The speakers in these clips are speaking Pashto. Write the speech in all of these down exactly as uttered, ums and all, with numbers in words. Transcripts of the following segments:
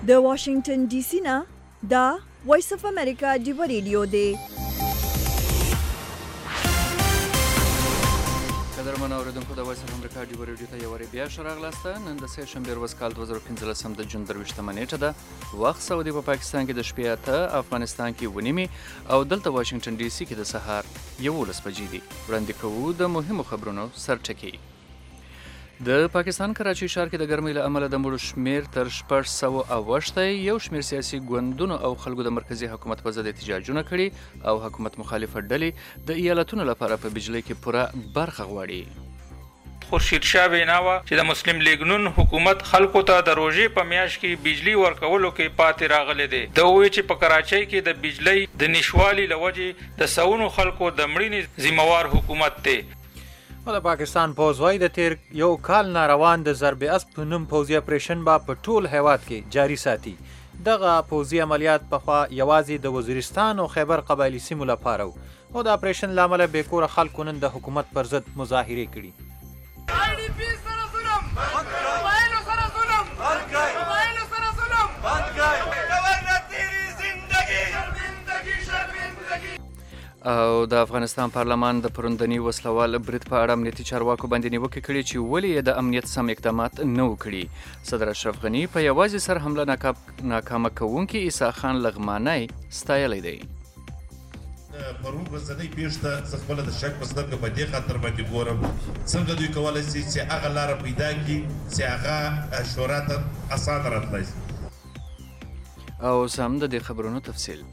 د واشنگټن ډي سي نه دا وایس اف امریکا ډیو ریډیو دی. قدرمن اوریدونکو د وایس اف امریکا ډیو ریډیو ته یو واری بیا ښه راغلاسته. نن د سه شنبې ورځ کال دوه زره پنځلسم د جون درویشتمه نیټه ده. وخت سعودي په پاکستان کې د شپې اته، افغانستان کې اوه نیمې او دلته واشنگټن ډي سي کې د سهار یولس بجې دي. وړاندې کوو د مهمو خبرونو سرټکي. د پاکستان کراچۍ ښار کې د ګرمۍ له امله د مړو شمېر تر شپږ سوه اوښتی. یو شمېر سیاسي ګوندونو او خلکو د مرکزي حکومت په ضد احتجاجونه کړي او حکومت مخالفه ډلې د ایالتونو لپاره په بجلۍ کې پوره برخه غواړي. خورشید شاه ویناوه چې د مسلم لیگ نون حکومت خلکو ته د روژې په میاشت کې بجلی ورکولو کې پاتې راغلی دی. د وویل چې په کراچۍ کې د بجلی د نشوالي له وجې د سونو خلکو د مړینې ذمہوار حکومت دی. او د پاکستان پوځ وایي د تیر یو کال ناروان د ضرب اسب په نوم پوځي اپریشن به په ټول هیواد کې جاري ساتي. دغه پوځي عملیات پخوا یوازې د وزیرستان او خیبر قبایلي سیمو لپاره و او د اپریشن له امله بېکوره خلکو نن د حکومت پر ضد مظاهرې کړي. او د افغانستان پارلمان د پروندني وسلوال برید په اړه امنیتي چارواکو باندې نیوکې کړي چې ولې یې د امنیت سم اقدامات نه و کړي. صدر اشرف غني په یوازې سر حمله ناکامه کوونکي عیسی خان لغمانی ستایلی دی. پرون ورځنۍ پیښې ته زه خپله د شک په سترګه په دې خاطر باندې ګورم څنګه دوی کولی شي چې هغه لاره پیدا کړي چې هغه شورا ته اسانه راتلی شي. او اوس هم د دې خبرونو تفصیل.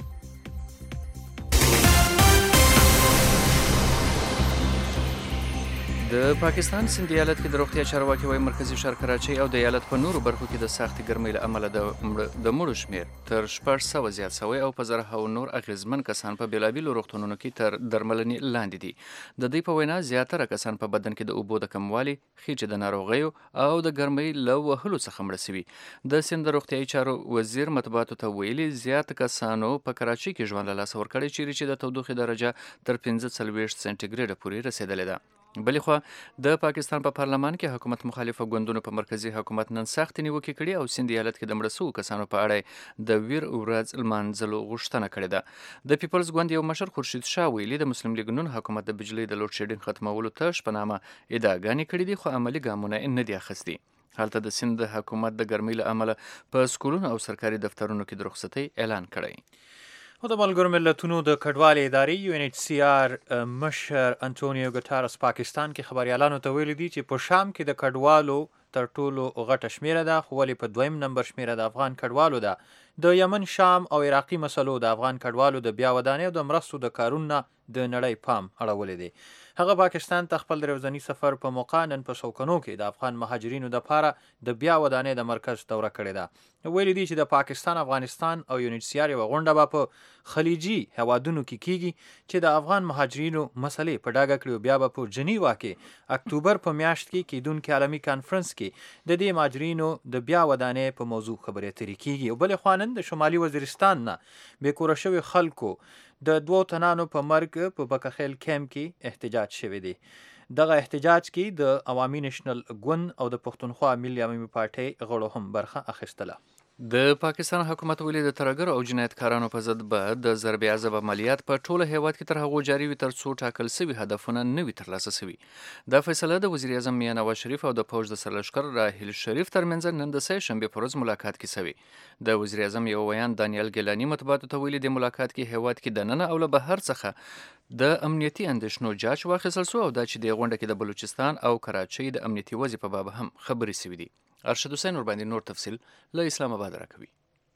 د پاکستان سند ایالت کې د روغتیا چارواکي وایي مرکزي ښار کراچۍ او د ایالت په نورو برخو کې د سختې ګرمۍ له امله د مړو شمېر تر شپږ سوه زیات سوی او په زرهاو نور اغېزمن کسان په بېلابېلو روغتونونو کې تر درملنې لاندې دي. د دوی په وینا زیاتره کسان په بدن کې د اوبو د کموالي، خېټې د ناروغیو او د ګرمۍ له وهلو څخه مړه سوي. د سند د روغتیایي چارو وزیر مطبوعاتو ته ویلي زیات کسانو په کراچۍ کې ژوند له لاسه ورکړی چیرې چې د تودوخې درجه تر پنځه څلوېښت سنټیګریډه پورې رسېدلې ده. بلې خوا د پاکستان په پارلمان کې حکومت مخالفه ګوندونو په مرکزي حکومت نن سختې نیوکې کړي او سند ایالت کې د مړه سوو کسانو په اړه د ویر ورځ لمانځلو غوښتنه کړې ده. د پیپلز ګوند یو مشر خورشید شاه ویلي د مسلم لیگ نون حکومت د بجلۍ د لوډ شیډینګ ختمولو ته شپهنامه ادعاګانې کړي دي خو عملي ګامونه یې نه دي اخیستي. هلته د سند حکومت د ګرمۍ له امله په سکولونو او سرکاري دفترونو کې د رخصتۍ اعلان کړی. او د ملګرو ملتونو د کډوالۍ ادارې یو ان ایچ سی آر مشر انټونیو ګوتارس پاکستان کې خبریالانو ته ویلي دي چې په شام کې د کډوالو تر ټولو غټه شمیره ده خو ولې په دویم نمبر شمیره د افغان کډوالو ده. د یمن، شام او عراقي مسلو د افغان کډوالو د بیا ودانۍ او د مرستو د کارونو د نړۍ پام اړولی دی. هغه پاکستان ته خپل د ورځني سفر په موقع نن په سوکنو کې د افغان مهاجرینو دپاره د بیا ودانۍ د مرکز دوره کړې ده. ویلي دي چې د پاکستان، افغانستان او یو ان ایچ سی آر یوه غونډه به په خلیجي هیوادونو کې کیږي چې د افغان مهاجرینو مسلې په ډاګه کړي او بیا به په جنیوا کې اکتوبر په میاشت کې کیدونکي عالمي کانفرنس کې د دې مهاجرینو د بیا ودانۍ په موضوع خبرې اترې کیږي. او بلې خوا نن د شمالي وزیرستان نه بېکوره شوي خلکو د دوو تنانو په مرګ په بکخیل کیمپ کې احتجاج شوی دی. دغه احتجاج کې د عوامي نېشنل ګوند او د پښتونخوا ملي عمومي پارټۍ غړو هم برخه اخیستله. د پاکستان حکومت ویلي د ترهګرو او جنایتکارانو په ضد به د ضرب عذاب عملیات په ټوله هیواد کې تر هغو جاري وي تر څو ټاکل سوي هدفونه نه وي ترلاسه سوي. دا فیصله د وزیر اعظم میاں نواز شریف او د پوځ د سرلښکر راحیل شریف ترمنځ نن د سه شنبې په ورځ ملاقات کې سوي. د وزیر اعظم یو ویان دانیال ګیلاني مطبوعاتو ته ویلي د ملاقات کې هیواد کې دننه او له بهر څخه د امنیتي اندېښنو جاج واخیستل سو او دا چې د غونډه کې د بلوچستان او کراچۍ د امنیتي وضع په باب هم خبرې سوي دي. ارشد حسین ورباندې نور تفصیل له اسلام آباد راکوي.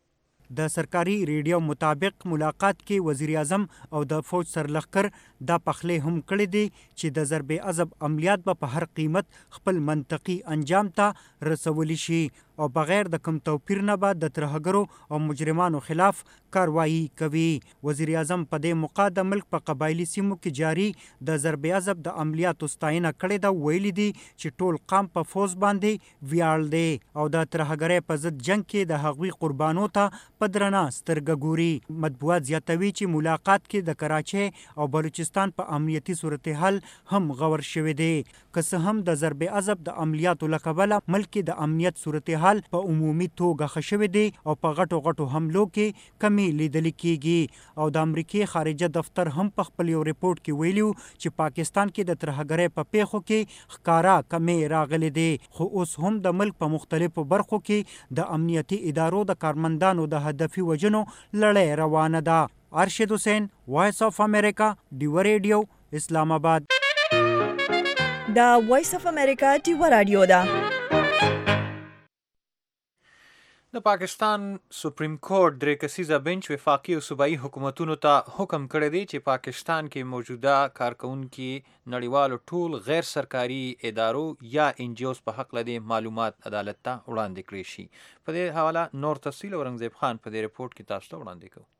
د سرکاري ریډیو مطابق ملاقات کې وزیر اعظم او د فوج سرلښکر دا پخلی هم کړی دی چې د ضرب عذاب عملیات به په هر قیمت خپل منطقي انجام ته رسولی شي او بغیر د کم توپیر نه به د ترهګرو او مجرمانو خلاف کاروایی کوي. وزیر اعظم په دې موقع د ملک په قبایلي سیمو کې جاري د ضرب عذاب د عملیاتو ستاینه کړې ده. ویلي دي چې ټول قام په فوز باندې ویاړ دی او د ترهګرۍ په ضد جنګ کې د هغوی قربانو ته په درنه سترګه ګوري. مطبوعات زیاتوي چې ملاقات کې د کراچۍ او بلوچستان په امنیتي صورتحال هم غور شوی دی. که څه هم د ضرب عذاب د عملیاتو له کبله ملک د امنیت صورتحال حال په عمومي توګه ښه شوی دی او په غټو غټو حملو کې کمی لیدل کیږي او د امریکای خارجه دفتر هم په خپل یو ریپورت کې ویلي چې پاکستان کې د ترهګرۍ په پیښو کې ښکارا کمی راغلی دی خو اوس هم د ملک په مختلفو برخو کې د امنیتي ادارو د کارمندانو د هدفي وژنو لړۍ روانه ده. ارشد حسین، وایس اف امریکا، ډیوه ریډیو، اسلام آباد. دا وایس اف امریکا ډیوه رادیو ده. د پاکستان سپریم کورټ درې کسیزه بنچ وفاقي او صوبایي حکومتونو ته حکم کړی دی چې پاکستان کې موجوده کارکونکي نړیوالو ټول غیر سرکاري ادارو یا ان جی اوز په حق لدی معلومات عدالت ته وړاندې کړی شي. په دې حواله نور تفصیل اورنګزیب خان په دې رپورټ کې تاسو ته وړاندې کوي.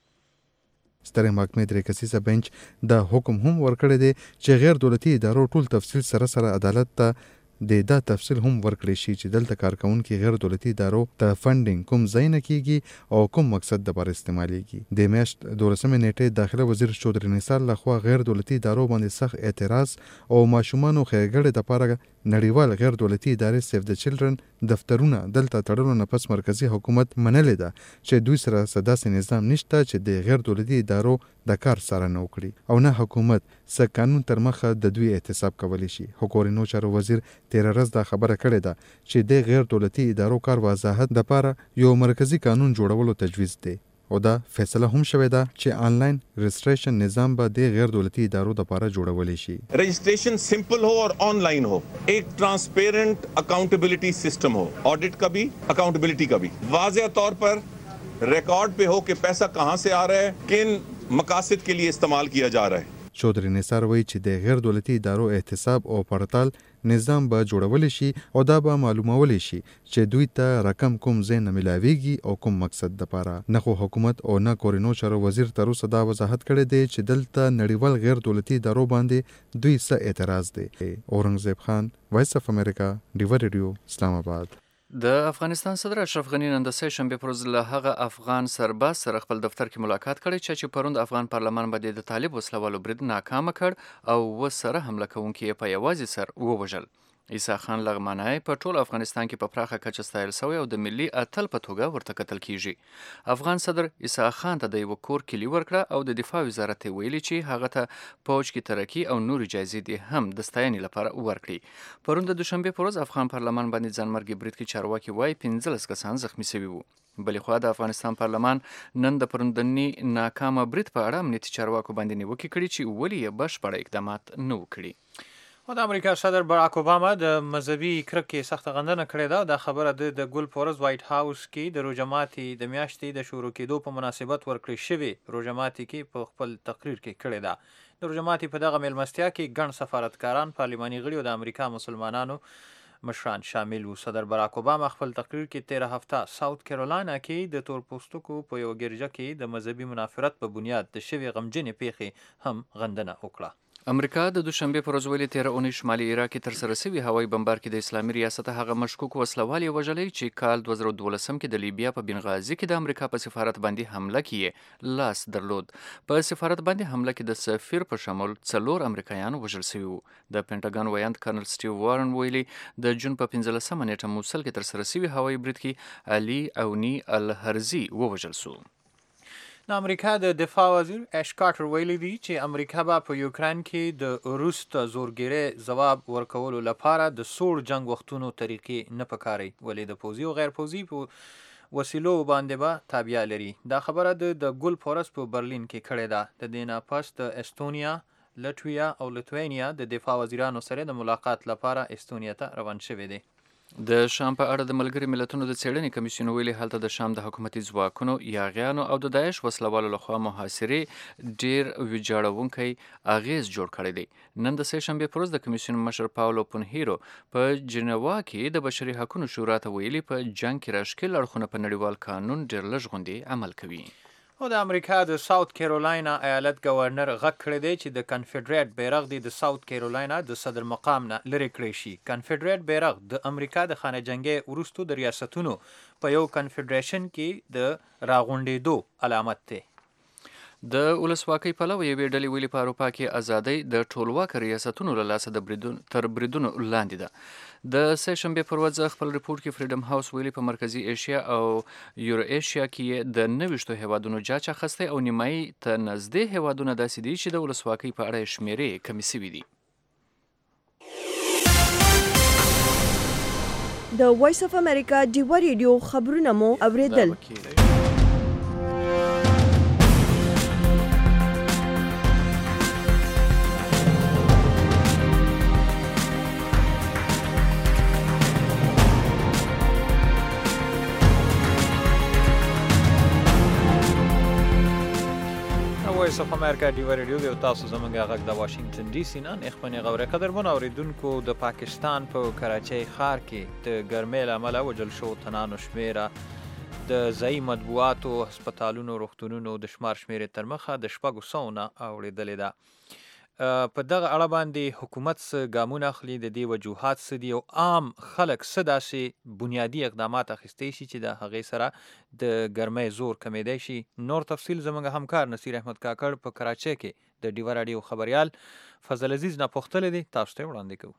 سترې محکمې درې کسیزه بنچ دا حکم هم ورکړی دی چې غیر دولتي ادارو ټول تفصیل سره سره عدالت ته د دا تفصیل هم ورکړی شي چې دلته کارکونکي غیر دولتي ادارو ته فنډینګ کوم ځای نه کیږي او کوم مقصد لپاره استعمالیږي. د میاشت دولسمې نیټې داخله وزیر چودري نثار لخوا غیر دولتي ادارو باندې سخت اعتراض او ماشومانو ښېګړې لپاره نړیوال غیر دولتي ادارې سیف د چلډرن دفترونه دلته تړلو نه پس مرکزي حکومت منلې ده چې دوی سره داسې نظام نشته چې د غیر دولتي ادارو د کار څارنه وکړي او نه حکومت څه قانون تر مخه د دوی احتساب کولی شي. خو کورنیو چارو وزیر تیره ورځ دا خبره کړې ده چې د غیر دولتي ادارو کار وضاحت لپاره یو مرکزي قانون جوړولو تجویز دی او دا فیصله هم شوې ده چې آنلاین رجسټریشن نظام به د غیر دولتي ادارو لپاره جوړول شي. Registration simple हो और online हो, एक ट्रांसपेरेंट अकाउंटेबिलिटी सिस्टम हो, ऑडिट का भी अकाउंटेबिलिटी का भी वाज़ेह तौर पर रिकॉर्ड पे हो कि पैसा कहां से आ रहा है, किन मकासद के लिए इस्तेमाल किया जा रहा है. چودري نثار وایي چې د غیر دولتي ادارو احتساب او پړتال نظام به جوړول شي او دا به معلومول شي چې دوی ته رقم کوم ځای نه ملاویږي او کوم مقصد لپاره. نه خو حکومت او نه کورنیو چارو وزیر تر اوسه دا وضاحت کړی دی چې دلته نړیوال غیر دولتي ادارو باندې دوی څه اعتراض دی. اورنګزیب خان، وایس اف امریکا، ډیوه ریډیو، اسلام آباد. د افغانستان صدر اشرف غني نن د سه شنبې پر ورځ له هغه افغان سرباز سره خپل دفتر کې ملاقات کړی چې پروند افغان پارلمان باندې د طالب وسلوالو برید ناکامه کړ او وسره حمله کوونکي په یوازې سر ووژل. عیسی خان لغمانی په ټول افغانستان کې په پراخه کچه ستایل شوی او د ملي اتل په توګه ورته کتل کیږي. افغان صدر عیسی خان ته د یو کور کلی ورکړه او د دفاع وزارت ویلي چې هغه ته پوج کې ترقی او نور جایزې دي هم د ستاینې لپاره ورکړي. پرون د دوشنبه پر ورځ افغان پارلمان باندې ځانمرګي برید کې چارواکي وایي پنځلس کسان زخمی شوي وو. بلې خوا د افغانستان پارلمان نن د پروندنی ناکامه برید په اړه امنیتي چارواکو باندې نیوکې کړي چې ولې یې بشپړ اقدامات نه وکړي. او د امریکا صدر باراک اوباما د مذهبي کرکې سخت غندنه کړې ده. دا خبره د ګل پورز وایټ هاوس کې د روجماتي د میاشتې د شروع کېدو په مناسبت ورکړې شوی روجماتي کې په خپل تقریر کې کړې ده. د روجماتي په دغه میلمستیا کې ګڼ سفارتکاران، پارلماني غړي او د امریکا مسلمانانو مشران شامل وو. صدر باراک اوباما خپل تقریر کې تیره هفته ساوت کیرولانا کې د تورپوستکو په یو ګرجه کې د مذهبي منافرت په بنیاد د شوی غمجنې پیښې هم غندنه وکړه. امریکا د دوشنبه پر ورځ ویلي تیره اونۍ شمالي عراق کې ترسره شوي هوایي بمبار کې د اسلامي ریاست هغه مشکوک وسلوال وژلی چې کال دوه زره دولسم کې د لیبیا په بنغازي کې د امریکا په سفارت باندې حمله کې لاس درلود. په سفارت باندې حمله کې د سفیر په شمول څلور امریکایان وژل شوي وو. د پینټاګن ویاند کرنل سټیو وارن ویلي د جون په پنځلسمه نیټه موسل کې ترسره شوي هوایي برید کې علي اونی الهرزي ووژل شو. د امریکا د دفاع وزیر اش کارټر ویلي دی چې امریکا به په یوکران کې د روس ته زورګیرۍ ځواب ورکولو لپاره د سوړ جنگ وختونو طریقې نه پکاري، ولې د پوځي او غیر پوځي په وسیلو باندې به تابع لري. دا خبره د ګل پورس په برلین کې کړې ده. د دې نه پس د استونیا، لټویا او لټوینیا د دفاع وزیرانو سره د ملاقات لپاره استونیا ته روان شوي دي. د شام په اړه د ملګري ملتونو د څېړنې کمیسیون ویلي هلته د شام د حکومتي ځواکونو، یاغیانو او د داعش وسلوالو لخوا محاصرې ډیر ویجاړونکی اغیز جوړ کړی دی. نن د سه شنبې پر ورځ د کمیسیون مشر پاولو پونهیرو په جنوا کې د بشري حقوقو شورا ته ویلي په جنگ کې راښکل اړخونه په نړیوال قانون ډیر لږ غوندې عمل کوي. او د امریکا د ساوت کیرولینا ایالت گورنر غږ کړی دی چې د کنفدریت بیرغ دی د ساوت کیرولینا د صدر مقام نه لرې کړی شي. کنفدریت بیرغ د امریکا د خانه جنګي وروستو د ریاستونو په یو کنفدریشن کې د راغونډېدو علامت دی. د ولسواکۍ پلوه یوې ډلې ویلي په اروپا کې ازادۍ د ټولواک ریاستونو له لاسه د بریدون تر بریدونو لاندې ده. د سه شنبې پر ورځ خپل ریپورت کې فریډم هاوس ویلي په مرکزی ایشیا او یورو ایشیا کې د نوښتو هیوادونو جاچ اخیستی او نیمایي ته نږدې هیوادونه داسې دي چې د ولسواکۍ په اړه شمیرې کمې سوي دي. د وایس اف امریکا ډیوا ریډیو خبرونه مو اوریدل. وایس اف امریکا ډیوا ریډیو دی او تاسو زموږ غږ د واشنگټن ډي سي نه خپل غوړې قدرمن اوریدونکو د پاکستان په کراچۍ ښار کې د ګرمۍ له امله وژل شو تنانو شمیره د ځایي مطبوعاتو هسپتالونو روغتونونو د شمار شمیرې تر مخه د شپږو سوو نه اوریدلې ده. په دغه اړه باندې حکومت څه ګامونه اخلي، د دې وجوهات څه دي او عام خلک څه داسې بنیادي اقدامات اخیستی شي چې د هغې سره د ګرمۍ زور کمیدی شي. نور تفصیل زموږ همکار نصیر احمد کاکړ په کراچۍ کې د ډیوا راډیو خبریال فضل عزیز نه پوښتلی دی، تاسو ته وړاندې کوو.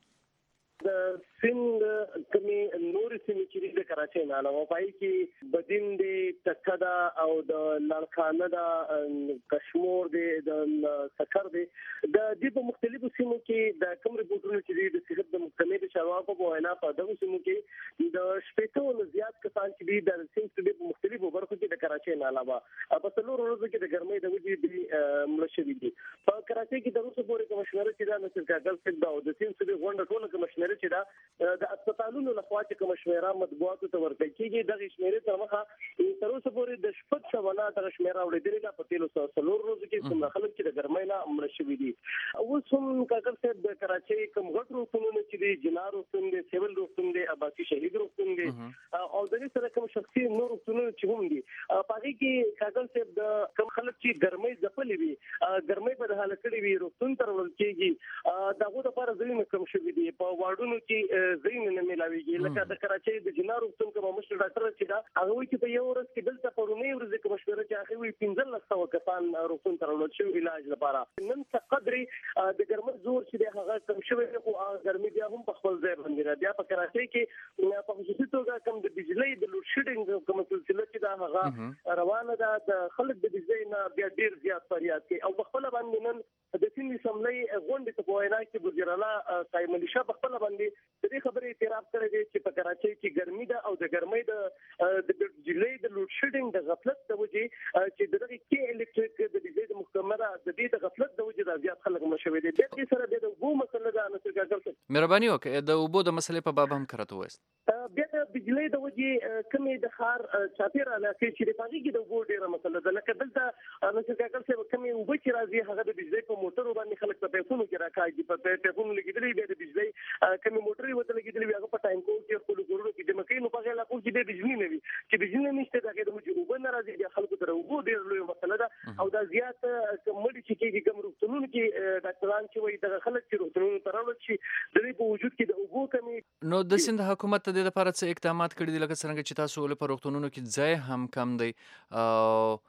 د سند کمی نور سیمې چې د کراچۍ نه علاوه پای کې بدین دی، ټکه ده او د لړخانه ده، کشمور دی، د سکر دی. د دې په مختلفو سیمو کې د کوم ریپورټونو چې د صحت د محکمې د چارواکو په وینا په دغو سیمو کې د شپېتو نه زیات کسان چې دي د سیند په مختلفو برخو کې د کراچۍ نه علاوه په څلورو ورځو کې د ګرمۍ د وجې مړه شوي دي. په کراچۍ کې د اوسه پورې کومه شمېره چې ده نصیر کاکړ صاحب ده او د سیند صوبې غونډه ټوله کومه شمېره چې ده د هسپتالونو لخوا چې کومه شمیره مطبوعاتو ته ورکړل کېږي، دغه شمیرې تر مخه تر اوسه پورې د شپږ سوه نه دغه شمیره اورېدلې ده په تېرو څلورو ورځو کې څومره خلک چې د ګرمۍ نه مړه شوي دي. اوس هم کاکړ صاحب د کراچۍ کوم غټ روغتونونه چې دي، جلا روغتون دی، سیول روغتون دی، عباسي شهید روغتون دی او د دې سره کوم شخصي نور روغتونونه چې هم دي په هغې کې کاکړ صاحب د کوم خلک چې ګرمۍ ځپلې وي، ګرمۍ بدحاله کړې وي، روغتون ته وړل کېږي، د هغو دپاره ځایونه کم شوي دي. په واردونو کې ځایونه نه میلاویږي. لکه د کراچۍ د جنا روغتون کومه مشر ډاکټر چې ده هغه وایي چې په یو ورځ کې دلته په لومړۍ ورځې کومه شمېره چې هغې وایي پنځلس سوه کسان روغتون ته راوړل شوي علاج لپاره. نن څه قدرې د ګرمۍ زور چې دی هغه کم شوی دی، خو هغه ګرمي بیا هم په خپل ځای باندې ده. بیا په کراچۍ کې په خصوصي توګه کوم د بجلۍ د لوډ شیډینګ کومه سلسله چې ده هغه روانه ده. د خلک د بجلۍ نه بیا ډېر زیات فریاد کوي او په خپله باندې نن د سیند اسمبلۍ غونډې ته په وینا کې وزیراعلی قایم علي شاه په خپله باندې د دې خبرې اعتراف کړی دی چې په کراچۍ کې ګرمي ده او د ګرمۍ د د بجلۍ د لوډ شیډینګ د غفلت د وجې چې د دغه کې الکتریک د بجلۍ د محکمه ده د دې د غفلت د وجې دا زیات خلک مړه شوي دي. د دې سره بیا د اوبو مسله ده. نصیر کاکړ صاحب مهرباني وکړئ د اوبو د مسلې په باب هم کراته ووایاست. بیا د بجلۍ د وجې کومې د ښار چاپېره علاقې چې د هغې کې د اوبو ډېره مسله ده. لکه دلته نصیر کاکړ صاحب کومې اوبه چې راځي هغه د بجلۍ په موټرو باندې خلک په پیپونو کې راکاږي، په پیپونو لګېدلي، بیا د بجلۍ کومې موټرې ورته لګېدلي وي هغه په ټانکو کې خپلو کورونو کې جمع کوي. نو په هغې علاقو کې بیا بجلي نه وي، چې بجلي نشته د هغې د وجې اوبه نه راځي، بیا خلکو ته د اوبو ډېره لویه مسله ده. او دا زیات مړي چې کېږي کوم روغتونونو کې ډاکټران چې وایي دغه خلک چې روغتونونو ته راوړل شي د دې په وجود کې د اوبو کمې. نو د سند حکومت ته د دې لپاره څه اقدامات کړي دي؟ لکه څرنګه چې تاسو ولې په روغتونونو کې ځای هم کم دی او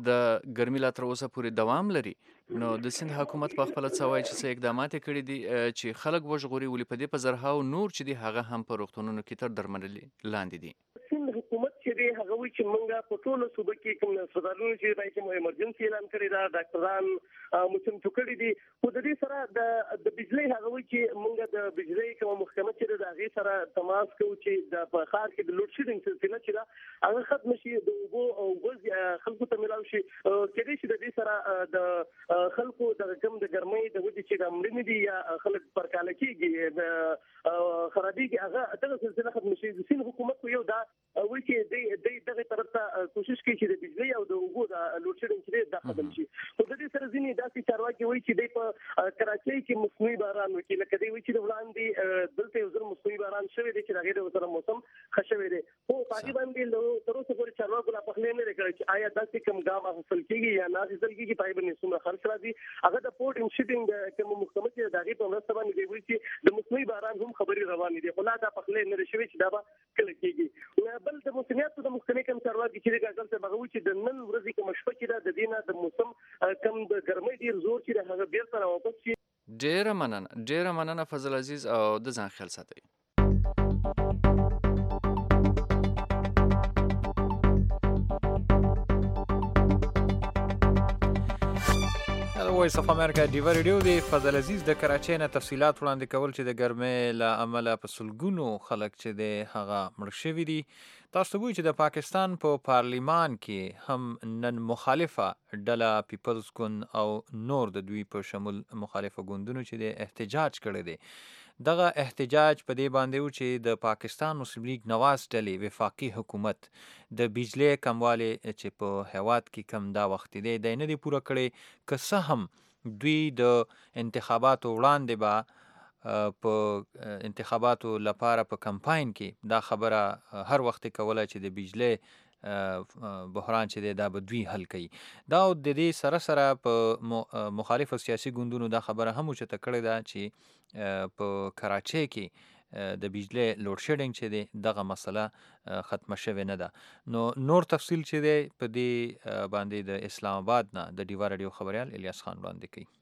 د ګرمي لا تر اوسه پورې دوام لري، نو د سند حکومت په خپله څه وایي چې څه اقدامات یې کړي دي چې خلک وژغوري، ولې په دې په زرهاو نور چې دي هغه هم په روغتونونو کې تر درملنې لاندې دي؟ سند حکومت چې دی هغه وایي چې موږ په ټولو صوبه کې کوم هسپتالونه چې دی چې مو ایمرجنسي اعلان کړی ده، ډاکټران مو چمتو کړي دي. خو د دې سره د د بجلۍ هغه وایي چې موږ د بجلۍ کومه محکمه چې ده د هغې سره تماس کوو چې د په ښار کې د لوډ شیډینګ سلسله چې ده هغه ختمه شي، د اوبو او اوبه خلکو ته میلاو شي. کېدای شي د دې سره د خلکو د کوم د ګرمۍ د وجې چې د مړینې دي یا خلک پرکاله کېږي د خرابېږي هغه دغه سلسله ختمه شي. د سیند حکومت خو یو دا وایي چې دی دی دغې طرف ته کوشش کوي چې د بجلۍ او د اوبو د لوډ شیډینګ چې دی دا ختم شي. خو د دې سره ځینې داسې چارواکي وایي چې دی په کراچۍ کې مصنوعي باران وکړي. لکه دی وایي چې د وړاندې دلته یو ځل مصنوعي باران شوی دی چې د هغې د ورسره موسم ښه شوی دی، خو په هغې باندې تر اوسه پورې چارواکو لا پخلی نه دی کړی چې آیا داسې کوم ګام اخیستل کېږي یا نه اخیستل کېږي، په هغې باندې څومره خرڅ راځي. هغه د پورټ اینډ شیپینګ کومه محکمه چې د هغې په مرسته باندې دی وایي چې د مصنوعي باران هم خبرې روانې دي، خو لا دا پخلی نه دی شوی چې دا به کله کېږي. بل د موسمیاتو د محکمې کوم چارواکي چې دی کاکړ صاحب هغه وایي چې د نن ورځې کومه شپه چې ده د دې نه د موسم کم د ګرمۍ ډېر زور چې دی هغه بېرته راواپس شي. ډېره مننه ډېره مننه فضل عزیز او د ځان خیال ساتئ. وایس اف امریکا ډیو ریډیو دی فضل عزیز د کراچۍ نه تفصيلات وړاندې کول چې د ګرمۍ له امله په سلګونو خلک چې د هغه مړ شوي دي. تاسو ته وایي چې د پاکستان په پا پارلیمان کې هم نن مخالفه ډله پیپلز ګوند او نور د دوی په شمول مخالفه ګوندونو چې د احتجاج کړی دی. دغه احتجاج په دې باندې و چې د پاکستان مسلم لیگ نواز ډلې وفاقي حکومت د بجلی کموالی چې په هیواد کې کم دا وخت دی د نه دی پوره کړي که څه هم دوی د انتخاباتو وړاندې به په انتخاباتو لپاره په کمپاین کې دا خبره هر وخت کوله چې د بجلی بحران چې دی دا به دوی حل کوي. دا د دې سره سره په مخالف سیاسي ګوندونو دا خبره هم اوچته کړې ده چې په کراچۍ کې د بجلی لوډ شیډینګ چې دی دغه مسله ختمه شوې نه ده. نو نور تفصیل چې دی په دې باندې د اسلام آباد نه د ډیوا رادیو خبریال الیاس خان وړاندې کوي.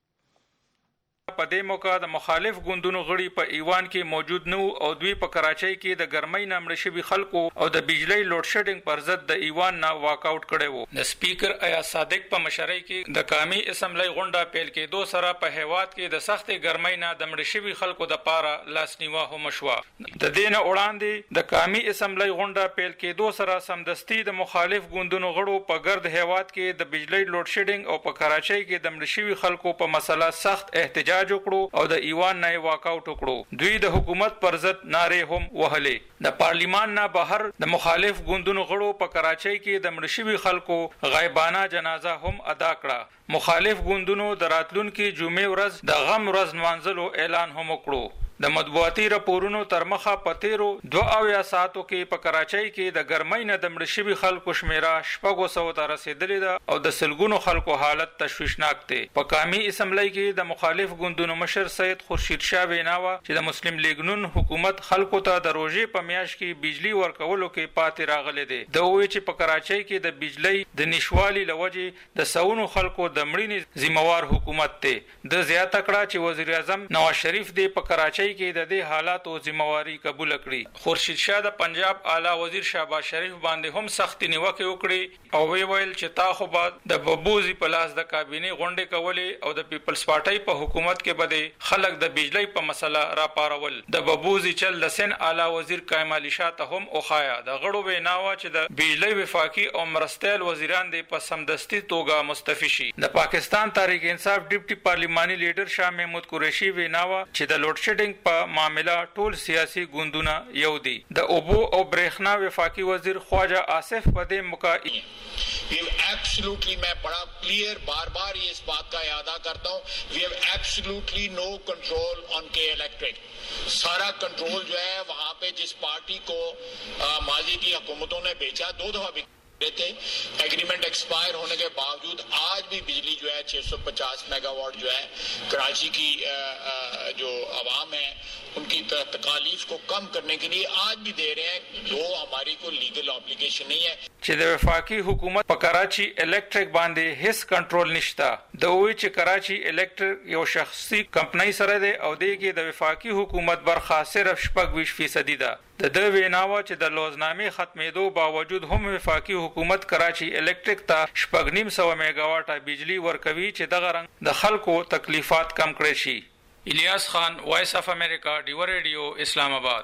په دې موقع د مخالف ګوندونو غړي په ایوان کې موجود نو او دوی په کراچۍ کې د ګرمۍ نه مړ شوي خلکو او د بجلی لوډ شیډینګ پر ضد د ایوان نه واک آوټ کړی وو. د سپیکر ایاز صادق په مشرۍ کې د قومي اسمبلی غونډه پیل کېدو سره په هیواد کې د سختې ګرمۍ نه د مړ شوي خلکو د پاره لاسنیوا هم شوه. د دې نه وړاندې د قومي اسمبلی غونډه پیل کېدو سره سمدستي د مخالف ګوندونو غړو په ګرد هیواد کې د بجلی لوډ شیډینګ او په کراچۍ کې د مړ شوي خلکو په مسله سخت احتجاج وکړو او د ایوان نه واک آوټ وکړو. دوی د حکومت پر ضد نارې هم وهلې. د پارلیمان نه بهر د مخالف ګوندونو غړو په کراچۍ کې د مړ شوي خلکو غایبانه جنازه هم ادا کړه. مخالف ګوندونو د راتلونکي جمعې ورځ د غم ورځ نمانځلو اعلان هم وکړو. د مطبوعاتي راپورونو تر مخه په تیرو دوه اویا ساعتو کې په کراچۍ کې د ګرمۍ نه د مړ شوي خلکو شمیره شپږو سوو ته رسېدلې ده او د سلګونو خلکو حالت تشویشناک دی. په قومي اسمبلی کې د مخالف ګوندونو مشر سید خورشید شاه ویناوه چې د مسلم لیگ نون حکومت خلکو ته د روژې په میاشت کې بجلی ورکولو کې پاتې راغلی دی. د وویل چې په کراچۍ کې د بجلی د نشوالي له وجې د سونو خلکو د مړینې ذمہوار حکومت دی. د زیاته کړه چې وزیر اعظم نواز شریف دی په کراچۍ کې د دې حالاتو ذمہواری قبول کړي. خورشید شاه د پنجاب اعلی وزیر شهباز شریف باندې هم سخت نیوکه وکړي او وی ویل چې تا خو بعد د ببوزي په لاس د کابینه غونډه کولې او د پیپلز پارټي په حکومت کې بده خلک د بجلی په مسله را پارول. د ببوزي چل د سن اعلی وزیر قائم علي شاه ته هم اوخایا د غړو ویناوه چې د بجلی وفاقي او مرستیل وزیران د په سمدستي توګه مستعفي شي. د پاکستان تحریک انصاف ډیپټي پارلیماني لیډر شاه محمود قریشي ویناوه چې د لوډ شیډینګ په معاملہ ټول سیاسی ګوندونه یو دي. د اوبو او برېښنا وفاقي وزیر خواجه آصف په دې موقع We have absolutely मैं बड़ा क्लियर बार बार ये इस बात का यादा करता हूँ we have absolutely no control on K Electric. सारा कंट्रोल जो है वहाँ पे जिस पार्टी को आ, माजी की हुकूमतों ने बेचा दो दफा भी थे एग्रीमेंट एक्सपायर होने के बावजूद आज भी बिजली जो है छह सौ पचास मेगावाट जो है कराची की आ, आ, जो आवाम है उनकी तकालीफ को कम करने के लिए आज भी दे रहे हैं. दो हमारी को लीगल ऑब्लिगेशन नहीं है چې د وفاقي حکومت په کراچي الکتریک باندې هیڅ کنټرول نشته. د وی چې کراچي الکتریک یو شخصي کمپنۍ سره دی او دغه د وفاقي حکومت برخه صرف شپږ ویشت فیصدي ده. د د ویناوه چې د لوزنامې ختمېدو باوجود هم وفاقي حکومت کراچي الکتریک ته شپږ نیم سو میگاواټه بجلی ورکوي چې دغه رنګ د خلکو تکلیفات کم کړي شي. الیاس خان وایس اف امریکا ډیو ریډیو اسلام آباد.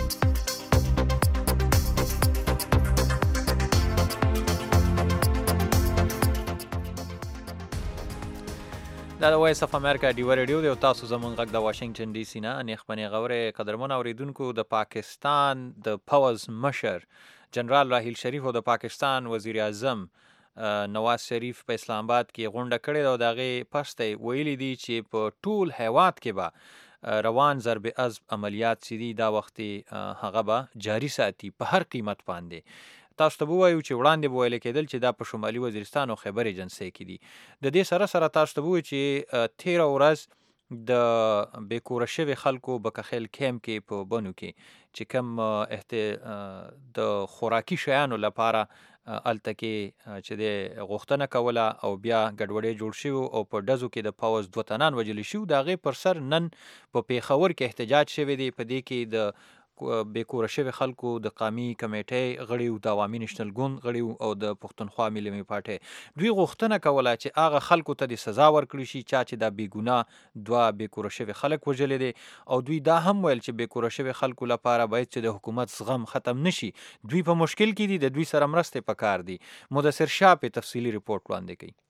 دا د وایس اف امریکا ډیو ریډیو دی او تاسو زمونږ غږ د واشنگټن ډي سي نه انیخبنې غوره قدرمن اوریدونکو. د پاکستان د پوز مشر جنرال راحیل شریف او د پاکستان وزیر اعظم نواز شریف په اسلام آباد کې غونډه کړې او دغه پسته ویلي دي چې په ټول هیواد کې به روان ضرب عضب عملیات سړي دا وخت هغه به جاری ساتي په هر قیمت باندې. تاسو ته وایو چې وړاندې به ویل کېدل چې دا په شمالي وزیرستان او خیبر ایجنسۍ کې دي. د دې سره سره تاسو ته وایو چې تیره ورځ د بیکوره شوي خلکو بکخیل کیمپ کې په بنو کې چې کوم د خوراکي شیانو لپاره الته کې چې د غوښتنه کوله او بیا ګډوډۍ جوړ شوي او په ډزو کې د پوز دوه تنان وژل شوي. د هغې پر سر نن په پیښور کې احتجاج شوی دی. په دې کې د بې کوره شوي خلکو د قامي کمیټۍ غړي وو، د عوامي نېشنل ګوند غړي وو او د پښتونخوا ملي پارټۍ. دوی غوښتنه کوله چې هغه خلکو ته د سزا ورکړي شي چا چې دا بې ګناه دوه بې کوره شوي خلک وژلي دي. او دوی دا هم ویل چې بې کوره شوي خلکو لپاره باید چې د حکومت زغم ختم نشي. دوی په مشکل کې دي، د دوی سره مرستې پکار دي. مدثر شاه په تفصیلي رپورټ وړاندې کوي.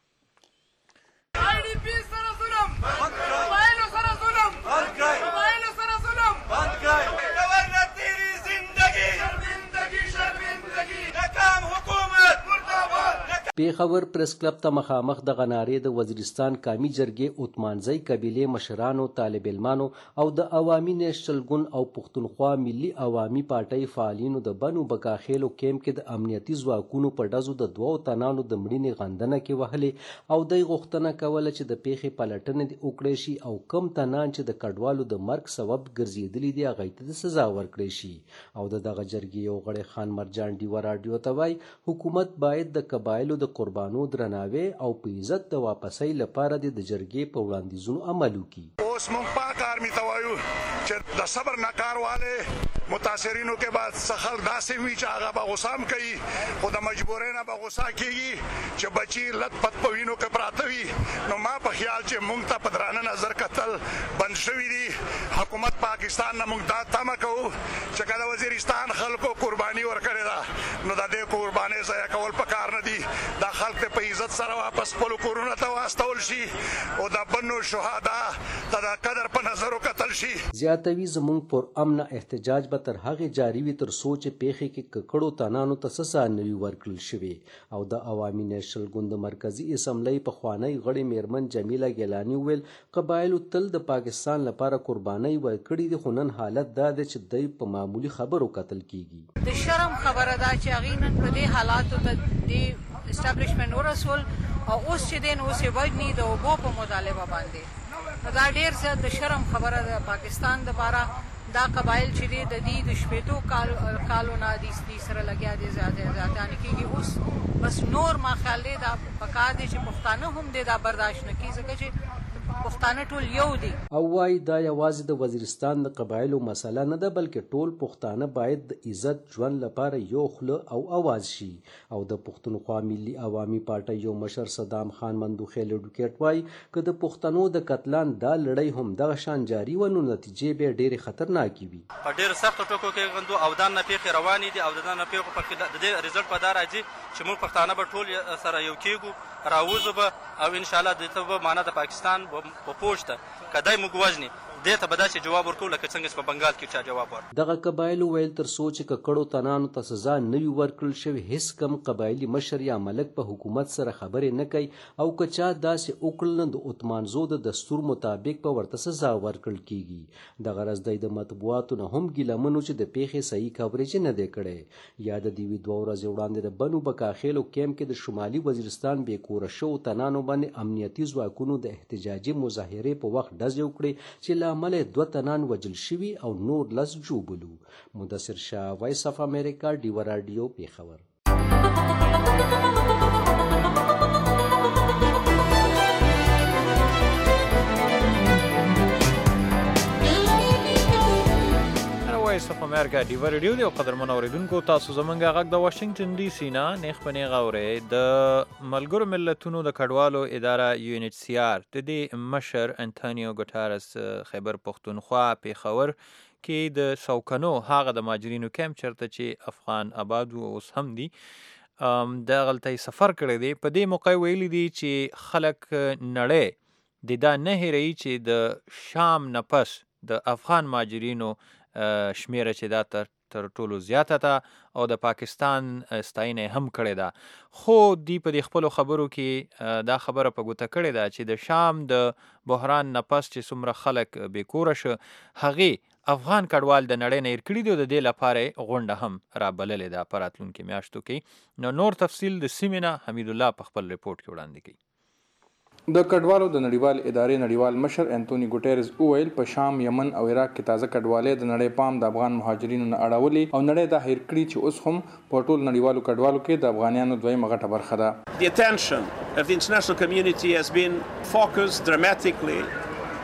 پیښور پریس کلب ته مخامخ د غنارې د وزیرستان قامي جرګې عثمانزی قبیلې مشرانو، طالب علمانو او د عوامي نیشنل ګوند او پښتونخوا ملي عوامي پارټۍ فعالینو د بنو بکاخیلو کیمپ کې د امنیتي ځواکونو په ډزو د دوو تنانو د مړینې غندنه کې وهلې او دوی غوښتنه کوله چې د پیښې پلټنه دې وکړی شي او کم تنان چې د کډوالو د مرګ سبب ګرځېدلي دي هغوی ته د سزا ورکړی شي. او د دغه جرګې یو غړی خان مرجان ډیوه راډیو ته وایي حکومت باید د قبایلو د قربانو درناوی او په عزت د واپسۍ لپاره د جرګې په وړاندیزونو عمل وکړي. اوس موږ پاک آرمي ته وایو چې د صبر نه کار واله متاثرینو کې بعد سخل داسې وي چې هغه به غوسه هم کوي، خو د مجبورۍ نه به غوسه کېږي چې بچي لت پت په وینو کې پراته وي. نو ما په خیال چې موږ ته په درانه نظر کتل بند شوي دي. حکومت پاکستان نه موږ دا تمه کوو چې کله وزیرستان خلکو قرباني ورکړې ده نو د دې قربانۍ ضایع کول پکار نه دي. دا خلک ته په عزت سره واپس خپلو کورونو ته واستول شي او د بنو شهدا ته د قدر په نظر وکتل شي. زیاتوي زموږ پر امن احتجاج به تر هغې جاري وي تر څو چې پیښې کې ککړو تنانو ته سزا نه وي ورکړل شوې. او د عوامي نیشنل ګوند د مرکزي اسمبلۍ پخوانی غړې میرمن جمیله ګیلاني وویل قبایلو تل د پاکستان لپاره قربانۍ ورکړې دي، خو نن حالت دا دی چې دوی په معمولي خبرو قتل کیږي. د شرم خبره ده چې هغې نن په دې حالاتو ته د اسټابلیشمنټ ورسول او اوس چې دی نو اوس یې وژني د اوبو په مطالبه باندې. نو دا ډېر زیات د شرم خبره ده پاکستان دپاره. دا قبایل چې دی د دې د شپېتو کال کالو نه دې سره لګیا دي زیاتې زیاتانې کېږي. اوس بس نور ما خیال دی دا پکار دی چې پښتانه هم دی دا برداشت نه کړي ځکه چې پښتانه ټول یو دي. او وايي دا یوازې د وزیرستان د قبایلو مسله نه ده بلکې ټول پښتانه باید د عزت ژوند لپاره یو خوله او اواز شي. او د پښتونخوا ملي عوامي پارټۍ یو مشر صدام خان مندوخیل اډوکیټ وایي که د پښتنو د قتلان دا لړۍ هم دغه شان جاري و نو نتیجې به ډېرې خطرناکې وي. په ډېرو سختو ټکو کې غندو او دا نه پیښې روانې دي او د دا نه پیښو په د دې رزلټ په دا راځي چې موږ پښتانه به ټول سره یو کېږو راوځو به او انشاءالله دې ته به معنا د پاکستان په پوښته کدی موږ وژني دې ته به داسې جواب ورکوو لکه څنګه چې په بنګال کې چا جواب ورکړ. دغه قبایلو ویل تر څو چې ککړو تنانو ته سزا نه وي ورکړل شوې هیڅ کم قبایلي مشر یا ملک په حکومت سره خبرې نه کوي او که چا داسې وکړل نو د عثمانزو د دستور مطابق به ورته سزا ورکړل کیږي. دغه ورځ دی د مطبوعاتو نه هم ګیله منو چې د پیښې صحیح کوریج نه دی کړی. یا د دې دوه ورځې وړاندې د بنو بکاخیلو کیمپ کې د شمالي وزیرستان بې کوره شوو تنانو باندې امنیتي ځواکونو د احتجاجي مظاهرې په وخت ډزې وکړې چې له امله دوه تنان وجل شوي او نور لس ژوبلو. مدثر شاه، وایس اف امریکا، ډیوه راډیو، پیښور. وایس اف امریکا ډیوه راډیو دی او قدرمن اوریدونکو تاسو زمونږ غږ د واشنگټن ډي سي نه نیغ په نیغ اورئ. د ملګرو ملتونو د کډوالو اداره یو ان ایچ سی آر د دې مشر انټونیو ګوټارس خیبر پښتونخوا پیښور کې د سوکنو هغه د مهاجرینو کیمپ چېرته چې افغان آباد و اوس هم دي دغلته یې سفر کړی دی. په دې موقع ویلي دي چې خلک نړۍ د دا نه هیروي چې د شام نه پس د افغان مهاجرینو شمیره چې دا تر تر ټولو زیاته ده او د پاکستان ستاینه هم کړې ده. خو دی په دې خپلو خبرو کې دا خبره په ګوته کړې ده چې د شام د بحران نه پس چې څومره خلک بې کوره شه هغې افغان کډوال د نړۍ نه هیر کړي دي او د دې لپاره غونډه هم رابللې ده په راتلونکو میاشتو کې. نو نور تفصیل د سیمې نه حمید الله په خپل رپورټ کې وړاندې کوي. د کډوالو د نړیوال ادارې نړیوال مشر انټونی ګوټیرز وویل په شام، یمن او عراق کې تازه کډوالۍ د نړۍ پام د افغان مهاجرینو نه اړولې او نړۍ دا هیر کړي چې اوس هم په ټول نړیوالو کډوالو کې د افغانانو دویمه غټه برخه ده. The attention of the international community has been focused dramatically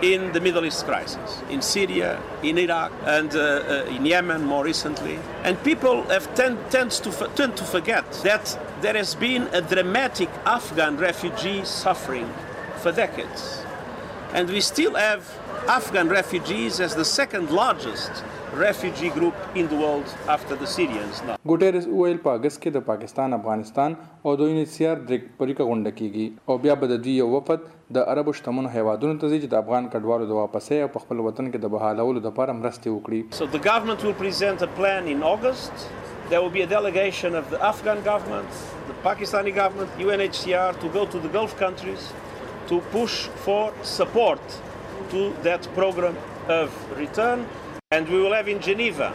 in the Middle East crisis, in Syria, in Iraq, and uh, uh, in Yemen more recently. And people have tend, tends to, tend to forget that there has been a dramatic Afghan refugee suffering for decades. And we still have Afghan refugees as the second largest refugee group in the world after the Syrians now. ګوټیرس وویل په اگست کې د پاکستان، افغانستان او د یونیسیار درې پریکه غونډه کیږي او بیا به د دوی یو وفد د عربو شتمنو هیوادونو ته ځي چې د افغان کډوالو د واپسۍ او په خپل وطن کې د بحالولو لپاره مرستې وکړي. So the government will present a plan in August. There will be a delegation of the Afghan government, the Pakistani government, U N H C R to go to the Gulf countries to push for support to that program of return. And we will have in Geneva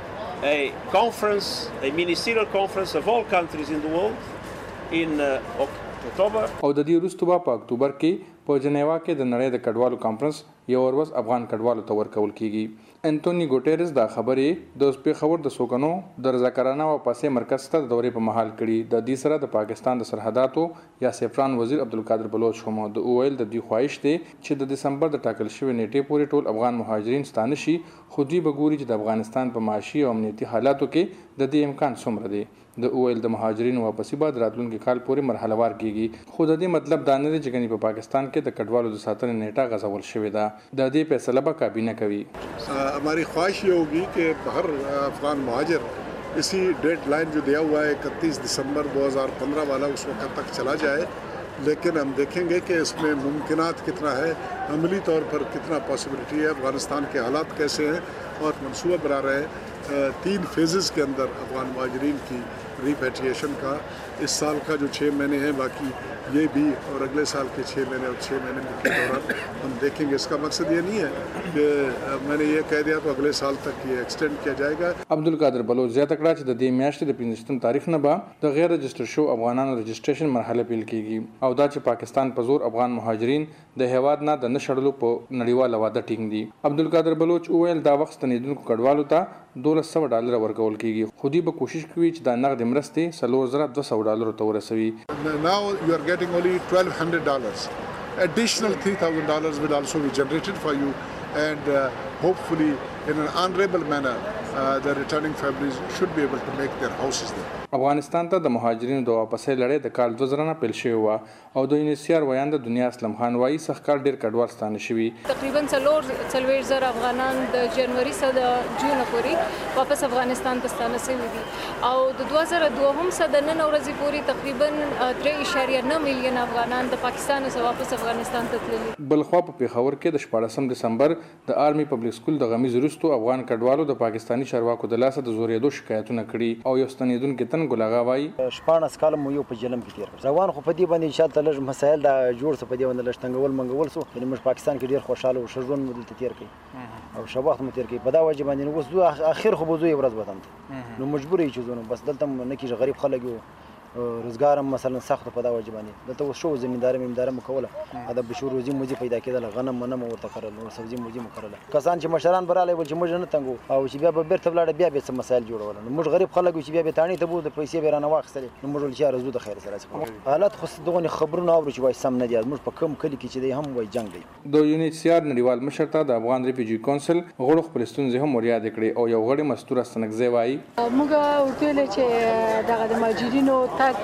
a conference, a ministerial conference of all countries in the world in uh, October. او د دې وروسته به په اکتوبر کې په جنیوا کې د نړۍ د کډوالو کانفرنس یو ورځ افغان کډوالو ته ورکول کیږي. انټونی ګوټیرس دا خبرې د پیښور د سوکنو د رضاکارانه واپسې مرکز ته د دورې په محل کړي. د دې سره د پاکستان د سرحداتو یا سیفران وزیر عبدالقادر بلوچ هم د اویل د دې خواهش دی چې د دسمبر د ټاکل شوی نیټې پورې ټول افغان مهاجرین ستانه شي، خو دوی به ګوري چې د افغانستان په معاشي او امنیتي حالاتو کې د دې امکان څومره دی. د اویل د مهاجرینو واپسی بعد راتلونکي کال پورې مرحله وار کیږي، خو د دې مطلب دا نه دی چې ګنې په پاکستان کې د کډوالو د ساتنې نیټه غځول شوې ده. د دې فیصله به کابینه کوي. हमारी ख्वाहिश ये होगी कि हर अफगान महाजर इसी dead line जो दिया हुआ है इकतीस दिसंबर दो हज़ार पंद्रह वाला उस वक्त तक चला जाए, लेकिन हम देखेंगे कि इसमें मुमकिनात कितना है, अमली तौर पर कितना पॉसिबिलिटी है, अफगानिस्तान के हालात कैसे हैं और मनसूबा बना रहे हैं तीन फेजेस के अंदर अफगान महाजरीन की रिपैट्रिएशन का. इस साल का जो छः महीने हैं, बाकी ये भी और अगले साल के छः महीने और छः महीने के दौरान हम देखेंगे. इसका मकसद ये नहीं है कि मैंने ये कह दिया तो अगले साल तक ये एक्सटेंड किया जाएगा. عبدالقادر بلوچ زیاته کړه چې د دې میاشتې د پنځوستم تاریخ نه به د غیر رجسټر شو افغانانو رجسټریشن مرحله پیل کیږي او دا چې پاکستان په زور افغان مهاجرین د هیواد نه د نشړلو په نړیواله واده ټینګ دي. عبدالقادر بلوچ وویل دا وخت ستنیدونکو کډوالو ته دولس سوه ډالر ورکول کیږي، خو دوی به کوشش کوي چې دا نغد مرستې څلور زره دوه سوه ډالرو ته ورسوي. Now you are getting only twelve hundred dollars. Additional three thousand dollars will also be generated for you, and uh, hopefully in an honorable manner uh, the returning families should be able to make their houses there. افغانستان ته د مهاجرینو د واپسۍ لړۍ د کال دوه زره نه پیل شوې وه او د یونیسیار ویاند دنیا اسلم خان وایي سږکال ډېر کډوال ستانه شوي. تقریبا څلور څلوېښت زره افغانان د جنوري څخه د جون پورې واپس افغانستان ته ستانه شوي دي او د دوه زره دوهم څخه د نن ورځې پورې تقریبا درې اعشاریه نه میلیون افغانان د پاکستان څخه واپس افغانستان ته تللي. بلخوا په پېښور کې د شپاړسم دسمبر د آرمي پبلک سکول د غمیز وروستو افغان کډوالو د پاکستاني چارواکو د لاسه د زورېدو شکایتونه کړي او یو ستنېدونکی تن ګل اغا وایي شپاړس کاله مو یو په جلم کې تېر کړ. روان خو په دې باندې انشاءالله لږ مسایل دا جوړ څه په دې باندې لږ تنګول منګول سو، یعنې موږ پاکستان کې ډېر خوشحاله وو، ښه ژوند مو دلته تېر کړی او ښه وخت مو تېر کړی. په دا وجه باندې اوس ځو اخر خو به ځو یو ورځ وطن ته، نو مجبور یو چې ځو، نو بس دلته نه کېږي، غریب خلک یو، روزګار هم مثلا سخت په دا وجه باندې دلته اوس شو زمینداري مینداره مو کوله، دا بشو روزي موزي پیدا کېدله، غنم منم ورته کرل، نور سبزي موزي مو کرله. کسان چې مشران به راغلی ول چې موږ نه تنګو او چې بیا به بېرته ولاړه بیا بیا څه مسایل جوړول، نو موږ غریب خلک یو چې بیا بیا تاڼې ته بوځو، پیسې به یې رانه واخیستلې، نو موږ ویل چې یاره ځو د خیر سره چې حالت خو دغونې خبرونه اورو چې وایي سم نه دي. موږ په کوم کلي کې چې دی هم وایي جنګ دی. د یونیسیار نړیوال مشر ته د افغان ریفیوجي کونسل غړو خپلې ستونزې هم وریادې کړې او یو غړي مستور استنکزی وایي موږ ورته ویل چې دغه د مهاجرینو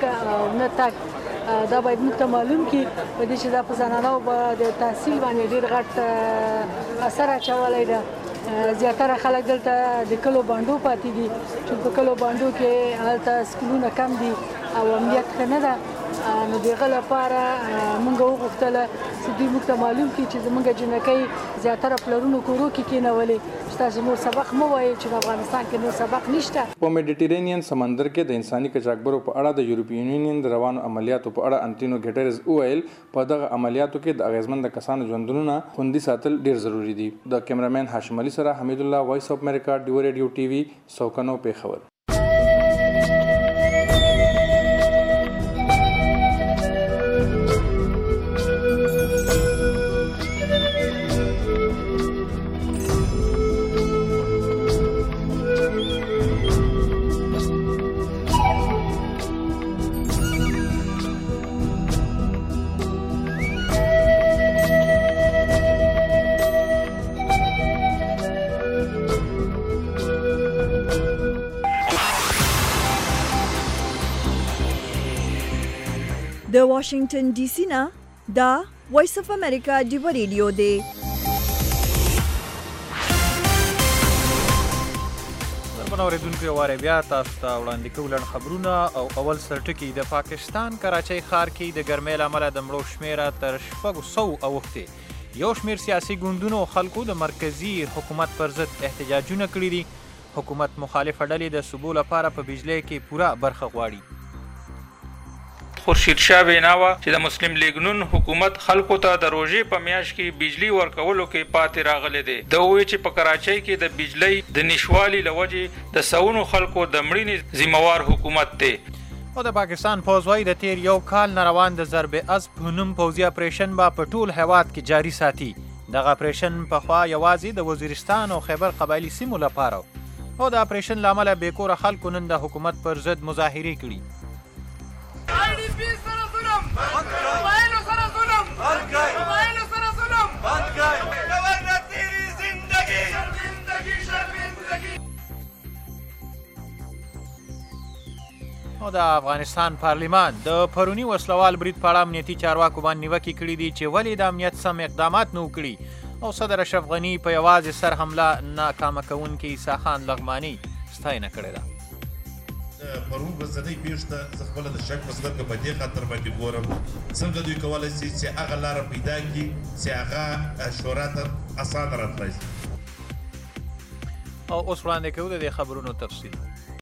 تګ نه تګ دا باید موږ ته معلوم کړي په دې چې دا په زنانو به د تحصیل باندې ډېر غټ اثر اچولی ده. زیاتره خلک دلته د کلو بانډو پاتې دي چې په کلو بانډو کې هلته سکولونه کم دي او امنیت ښه نه ده، نو د هغه لپاره موږ وغوښتله چې دوی موږ ته معلوم کړي چې زموږ جنکۍ زیاتره پلرونو کورو کې کېنولې چې تاسو نور سبق مه وایئ چې په افغانستان کې نور سبق نشته. په میډیټرینین سمندر کې د انساني کچاکبرو په اړه د یورپین یونین د روانو عملیاتو په اړه انټونیو ګټرز وویل په دغه عملیاتو کې د اغیزمند کسانو ژوندونونه خوندي ساتل ډېر ضروري دي. د کیمرامین هاشم علي سره حمید الله، وایس اف امریکا، ډیو ریډیو ټي وي، سوکنو، پېښور. د واشنگټن ډي سي نه دا وایس اف امریکا ډیو ریډیو دی. دربنه اوریدونکو یو واره بیا تاسو ته وړاندې کوو لنډ خبرونه او اول سرټکي د پاکستان کراچۍ ښار کې د ګرمۍ له امله د مړو شمېره تر شپږو سوو اوښتې. یو شمېر سیاسي ګوندونو او خلکو د مرکزي حکومت پر ضد احتجاجونه کړي دي. حکومت مخالفه ډلې د صوبو لپاره په بجلۍ کې پوره برخه غواړي. خورشید شاه ویناوه چې د مسلم لیگ نون حکومت خلکو ته د روژې په میاشت کې بجلی ورکولو کې پاتې راغلی دی. د وویل چې په کراچۍ کې د بجلی د نشوالي له وجې د سوونو خلکو د مړینې ذمہوار حکومت دی. او د پاکستان پوځ وایي د تیر یو کال نه روان د ضرب اسب په نوم پوځي اپریشن به په ټول هیواد کې جاري ساتي. دغه اپریشن پخوا یوازې د وزیرستان او خیبر قبایلي سیمو لپاره او د اپریشن له امله بېکوره خلکو نن د حکومت پر ضد مظاهرې کړي. او د افغانستان پارلیمان د پروني وسلوال برید په اړه امنیتي چارواکو باندې نیوکې کړي دي چې ولې د امنیت سم اقدامات نه وکړي. او صدر اشرف غني په یوازې سر حمله ناکامه کوونکي عیسی خان لغماني ستاینه کړې ده. پرون ورځنۍ پیښه زه خپله د شک په سترګه په دې خاطر باندې ګورم څنګه دوی کولی شي چې هغه لاره پیدا کړي چې هغه شورا ته اسانه راتلی شي. او اوس وړاندې کوو د دې خبرونو تفصیل.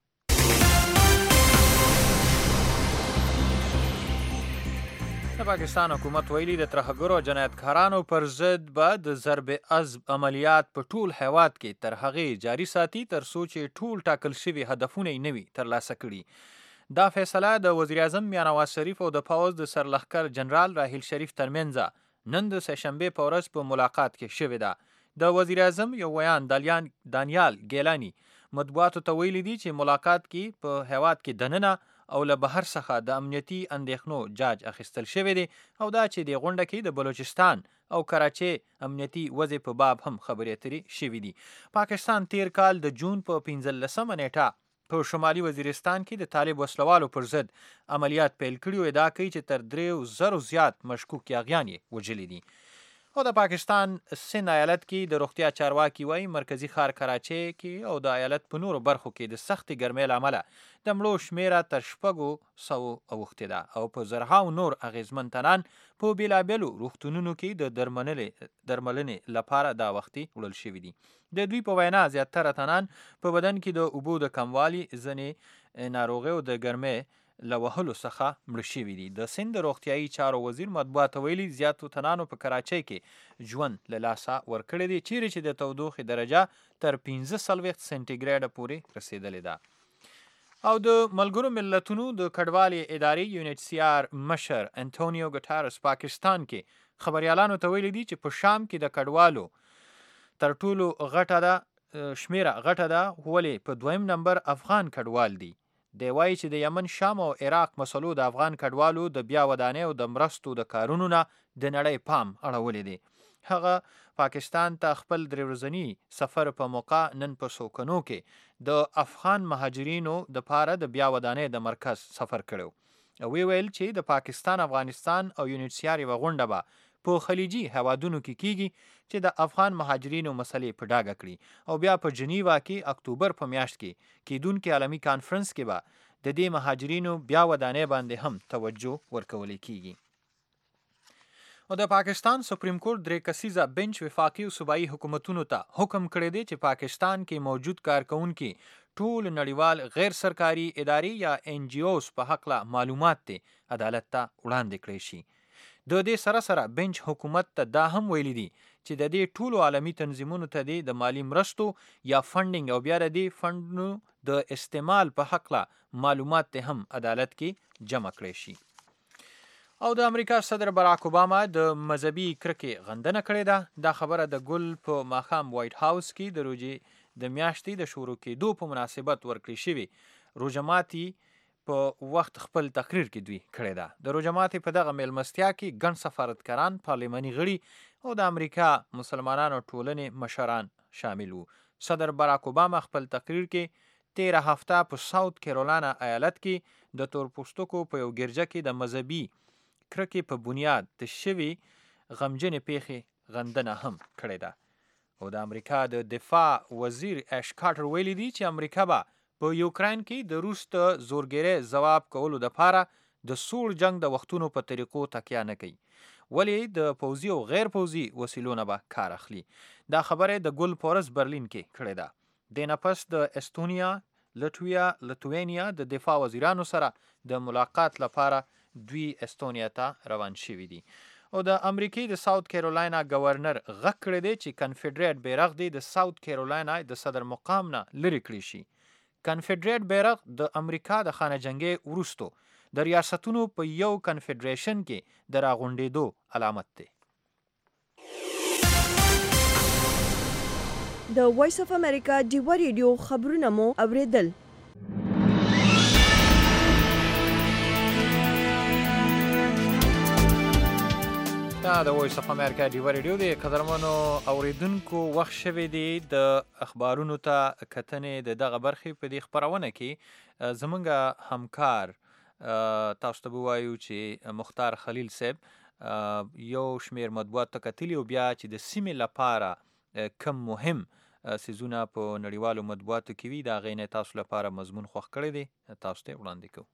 د پاکستان حکومت ویلي د ترهګرو او جنایتکارانو پر ضد به د ضرب اسب عملیات په ټول هیواد کې تر هغې جاري ساتي تر څو چې ټول ټاکل شوي هدفونه یې نه وي ترلاسه کړي. دا فیصله د وزیر اعظم میا نواز شریف او د پوځ د سرلښکر جنرال راحیل شریف ترمنځ نن د سهشنبې په ورځ په ملاقات کې شوې ده. د وزیر اعظم یو ویان دانیال ګیلاني مطبوعاتو ته ویلي دي چې ملاقات کې په هیواد کې دننه او له بهر څخه د امنیتي اندېښنو جاج اخیستل شوی دی او دا چې د غونډه کې د بلوچستان او کراچۍ امنیتي وضع په باب هم خبرې اترې شوي دي. پاکستان تیر کال د جون په پنځلسمه نیټه په شمالي وزیرستان کې د طالب وسلوالو پر ضد عملیات پیل کړي او ادعا کوي چې تر دریو زرو زیات مشکوک یاغیان یې وژلي دي. او د پاکستان سند ایالت کې د روغتیا چارواکي وایي مرکزي ښار کراچۍ کې او د ایالت په نورو برخو کې د سختې ګرمۍ له امله د مړو شمېره تر شپږو سوو اوښتې ده او په زرهاو نور اغېزمن تنان په بېلابېلو روغتونونو کې د درملنې لپاره دا وختي وړل شوي دي. د دوی په وینا زیاتره تنان په بدن کې د اوبو د کموالي ځینې ناروغیو د ګرمۍ له وهلو څخه مړه شوي دي. د سند د روغتیایي چارو وزیر مطبوعاتو ویلي زیاتو تنانو په کراچۍ کې ژوند له لاسه ورکړی دی چیرې چې د تودوخې درجه تر پنځه څلوېښت سنټیګریډه پورې رسېدلې ده. او د ملګرو ملتونو د کډوالې ادارې یو ان ایچ سی آر مشر انټونیو ګټارس پاکستان کې خبریالانو ته ویلي دي چې په شام کې د کډوالو تر ټولو غټه ده شمېره غټه ده ولې په دویم نمبر افغان کډوال دي. دی وایي چې د یمن شام او عراق مسلو د افغان کډوالو د بیا ودانۍ او د مرستو د کارونو نه د نړۍ پام اړولی دی. هغه پاکستان ته خپل درې ورځني سفر په موقع نن په سوکنو کې د افغان مهاجرینو د پاره د بیا ودانۍ د مرکز سفر کړو او وی ویل چې د پاکستان افغانستان او یو ان ایچ سی آر یوه غونډه به په خلیجي هیوادونو کې کیږي چې د افغان مهاجرینو مسلې په ډاګه کړي او بیا په جنیوا کې اکتوبر په میاشت کې کیدونکي عالمي کانفرنس کې به د دې مهاجرینو بیا ودانۍ باندې هم توجه ورکول کیږي. او د پاکستان سپریم کورټ درې کسیزه بنچ وفاقي او صوبایي حکومتونو ته حکم کړی دی چې پاکستان کې موجود کارکونکي ټول نړیوال غیر سرکاري ادارې یا ان جی اوز په حقله معلومات ته عدالت ته وړاندې کړی شي. د دې سره سره بنچ حکومت ته دا هم ویلي دي چې د دې ټولو عالمي تنظیمونو ته د مالی مرستو یا فنډینګ او بیا د دې فنډونو د استعمال په حقله معلومات ته هم عدالت کې جمع کړی شي. او د امریکا صدر براک اوباما د مذهبي کرکې غندنه کړې ده. دا خبره د ګل په ماښام وایټ هاوس کې د روژې د میاشتې د شروع کېدو په مناسبت ورکړې شوې روژه ماتي په وخت خپل تقریر کې دوی کړې ده. د روژه ماتي په دغه میلمستیا کې ګڼ سفارتکاران، پارلماني غړي او د امریکا مسلمانانو ټولنې مشران شامل وو. صدر براک اوباما خپل تقریر کې تیره هفته په ساوت کیرولانا ایالت کې د تورپوستکو په یو ګرجه کې د مذهبي کرکې په بنیاد د شوي غمجنې پیښې غندنه هم کړې ده. او د امریکا د دفاع وزیر اش کارټر ویلي دي چې امریکا به په یوکراین کې د روس ته زورګیرۍ ځواب کولو دپاره د سوړ جنگ د وختونو په طریقو تکیه نه کوي، ولې د پوځي او غیر پوځي وسیلو نه به کار اخلي. دا خبره د ګل پورس برلین کې کړې ده. د نفس د استونیا، لټویا، لټوینیا د دفاع وزیرانو سره د ملاقات لپاره دوی استونیا ته روان شوي دي. او د امریکې د ساوت کیرولینا گورنر غږ کړی دی چې کنفدریت بیرغ دی د ساوت کیرولینا د صدر مقام نه لرې کړی شي. کنفدریت بیرغ د امریکا د خانه جنګي وروستو د ریاستونو په یو کنفدریشن کې د راغونډېدو علامت دی. د وایس اف امریکا ډیوه ریډیو خبرونه مو اوریدل. دا د وایس اف امریکا ډیوه ریډیو دی. قدرمنو اوریدونکو، وخت شوی دی د اخبارونو ته کتنې د دغه برخې په دې خپرونه کې زمونږ همکار تاسو ته ووایو چې مختار خلیل صاحب یو شمیر مطبوعات ته کتلي او بیا چې د سیمې لپاره کم مهم څیزونه په نړیوالو مطبوعاتو کې وي د هغې نه تاسو لپاره مضمون خوښ کړی دی، تاسو ته وړاندې کوو.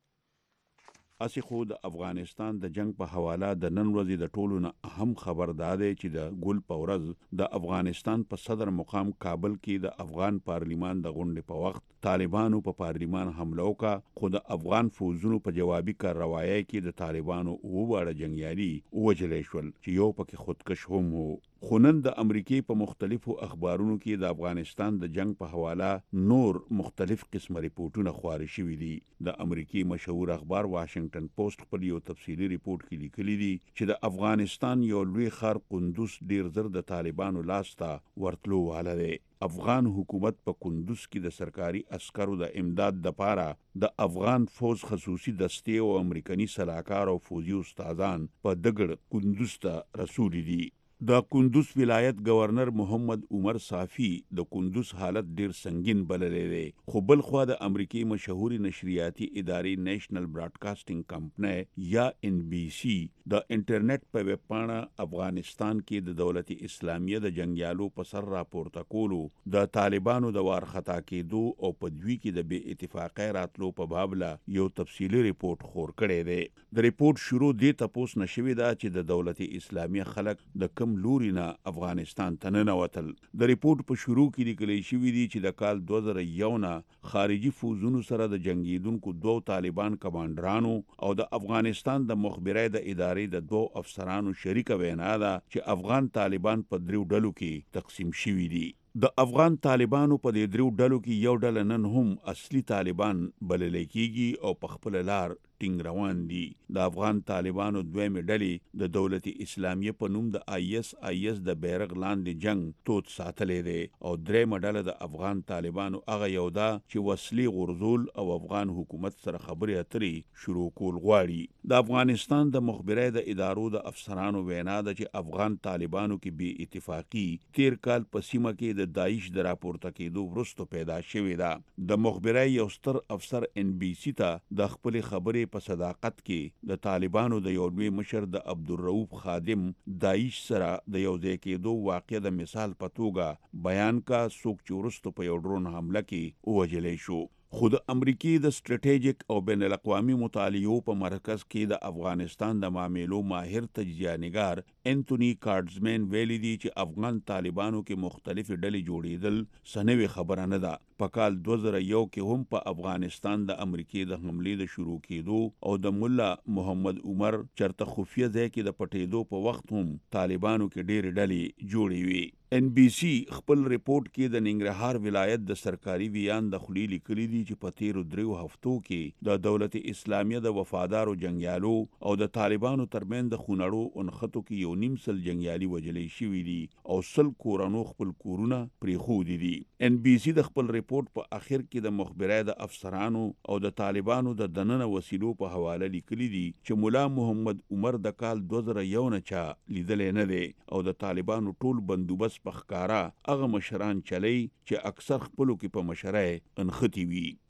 اسی خو د افغانستان د جنگ په حواله د نن ورځې د ټولو نه اهم خبر دا دی چې د ګل په ورځ د افغانستان په صدر مقام کابل کې د افغان پارلیمان د غونډې په وخت طالبانو په پارلیمان حمله وکړه، خو د افغان فوجونو په جوابي کارروایۍ کې د طالبانو اووه واړه جنګیالي ووژلی شول چې یو پکې خودکش هم و. خو نن د امریکې په مختلفو اخبارونو کې د افغانستان د جنگ په حواله نور مختلف قسمه ریپورټونه خواري شوي دي. د امریکې مشهور اخبار واشنگټن پوسټ خپل یو تفصیلي ریپورټ کې لیکلي دي چې د افغانستان یو لوی ښار قندوز ډیر زر د طالبانو لاس ته ورتلو واله دی. افغان حکومت په کندوز کې د سرکاري عسکرو د امداد دپاره د افغان فوج خصوصي دستې او امریکني سلاکار او فوجي استادان په دګړ کندوز ته رسولي دي. د کندوز ولایت گورنر محمد عمر صافی د کندوز حالت ډیر سنگین بللی دی، خو بل خوا د امریکای مشهوري نشریاتي ادارې نیشنل براډکاسټینګ کمپنۍ یا ان بی سی د انټرنیټ په ویب پاڼه افغانستان کې د دولت اسلامیه د جنگیالو په سر راپورته کولو د طالبانو د وارخطا کېدو او په دوی کې د بې اتفاقۍ راتلو په بابله یو تفصیلي ریپورټ خور کړی دی. د ریپورټ شروع دې تپوس نشوي ده چې د دولت اسلامیه خلک د کم لوري نه افغانستان ته ننوتل. د ریپورټ په شروع کې لیکلی شوي دي چې د کال دوه زره یو نه خارجي فوجونو سره د جنګیدونکو دوو طالبان کمانډرانو او د افغانستان د مخبرۍ د ادارې د دوو افسرانو شریکه وینا ده چې افغان طالبان په دریو ډلو کې تقسیم شوي دي. د افغان طالبانو په دې دریو ډلو کې یو ډله نن هم اصلي طالبان بللی کیږي او په خپل لار ټینګ روان دي. د افغان طالبانو دویمې ډلې د دولت اسلامیه په نوم د آی اس آی اس د بیرغ لاندې جنگ تود ساتلی دی او دریمه ډله د افغان طالبانو هغه یو ده چې وسلې غورځول او افغان حکومت سره خبرې اترې شروع کول غواړي. د افغانستان د مخبرۍ د ادارو د افسرانو وینا ده چې افغان طالبانو کې بې اتفاقي تیر کال په سیمه کې د داعش د راپورته کېدو وروسته پیدا شوې ده. د مخبرۍ یو ستر افسر ان بی سی ته د خپلې خبرې په صداقت کې د طالبانو د یو لوی مشر د عبدالرؤف خادم داعش سره د یو ځای کېدو واقع د مثال په توګه بیان کا، څوک چې وروسته په یو ډرون حمله کې ووژلی شو. خو د امریکې د سټریټیجیک او بین الاقوامي مطالعو په مرکز کې د افغانستان د معاملو ماهر تجزیه نگار انتونی کارډزمین ویلي دي چې افغان طالبانو کې مختلفې ډلې جوړېدل څه نوې خبره نه ده. په کال دوه زره یو کې هم په افغانستان د امریکې د حملې د شروع کېدو او د مولا محمد عمر چرته خفیه ځای کې د پټېدو په وخت هم طالبانو کې ډېرې ډلې جوړې وي. ان بی سی خپل ریپورت کې د ننګرهار ولایت د سرکاري ویان د خولي لیکلي دي چې په تیرو دریو هفتو کې د دولت اسلامیه د وفادارو جنگیالو او د طالبانو ترمن د خونړو انخطو کې یو نیم سل جنگیالي وجلی شوي دي او سل کورانو خپل کورونه پرېښودي دي. ان بی سی د خپل ریپورت په اخر کې د مخبرۍ د افسرانو او د طالبانو د دننه وسیلو په حواله لیکلي دي چې مولا محمد عمر د کال دوه زره یو نه چا لیدلی نه دی او د طالبانو ټول بندوبست په ښکاره هغه مشران چلی چې اکثر خپلو کې په مشرۍ انختی وي.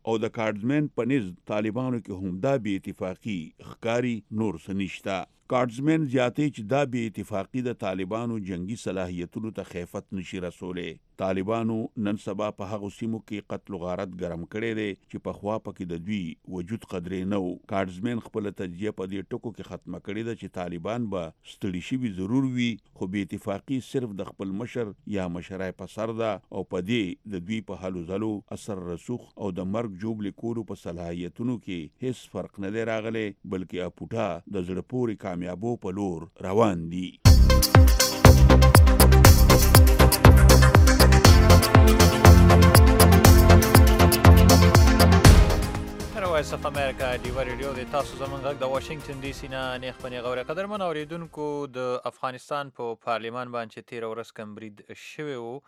او د کارډزمن په نس طالبانو کې هم دا بې اتفاقي ښکاری نور څه نشته. کارډزمن زیاتې چې دا بې اتفاقي د طالبانو جنگي صلاحیتونو ته خیفت نشي رسولی. طالبانو نن سبا په هغو سیمو کې قتل و غارت ګرم کړی دی چې پخوا پکې د دوی وجود قدرې نه و. کارډزمن خپله تجزیه په دې ټکو کې ختمه کړې ده چې طالبان به ستړي شوي ضرور وي، خو بې اتفاقي صرف د خپل مشر یا مشرای په سر ده او په دې د دوی په هلو ځلو اثر رسوخ او د مرګ جوړ کولو په صلاحیتونو کې هیڅ فرق نه دی راغلی، بلکې اپوټا د زړه پورې کامیابو په لور روان دي. وایس اف امریکا ډیوه ریډیو د تاسو زمونږ غږ د واشنگټن ډي سي نه نیغ په نیغه اورئ. قدرمن اورېدونکو، د افغانستان په پارلیمان باندې چې تېره ورځ کوم برید شوی و،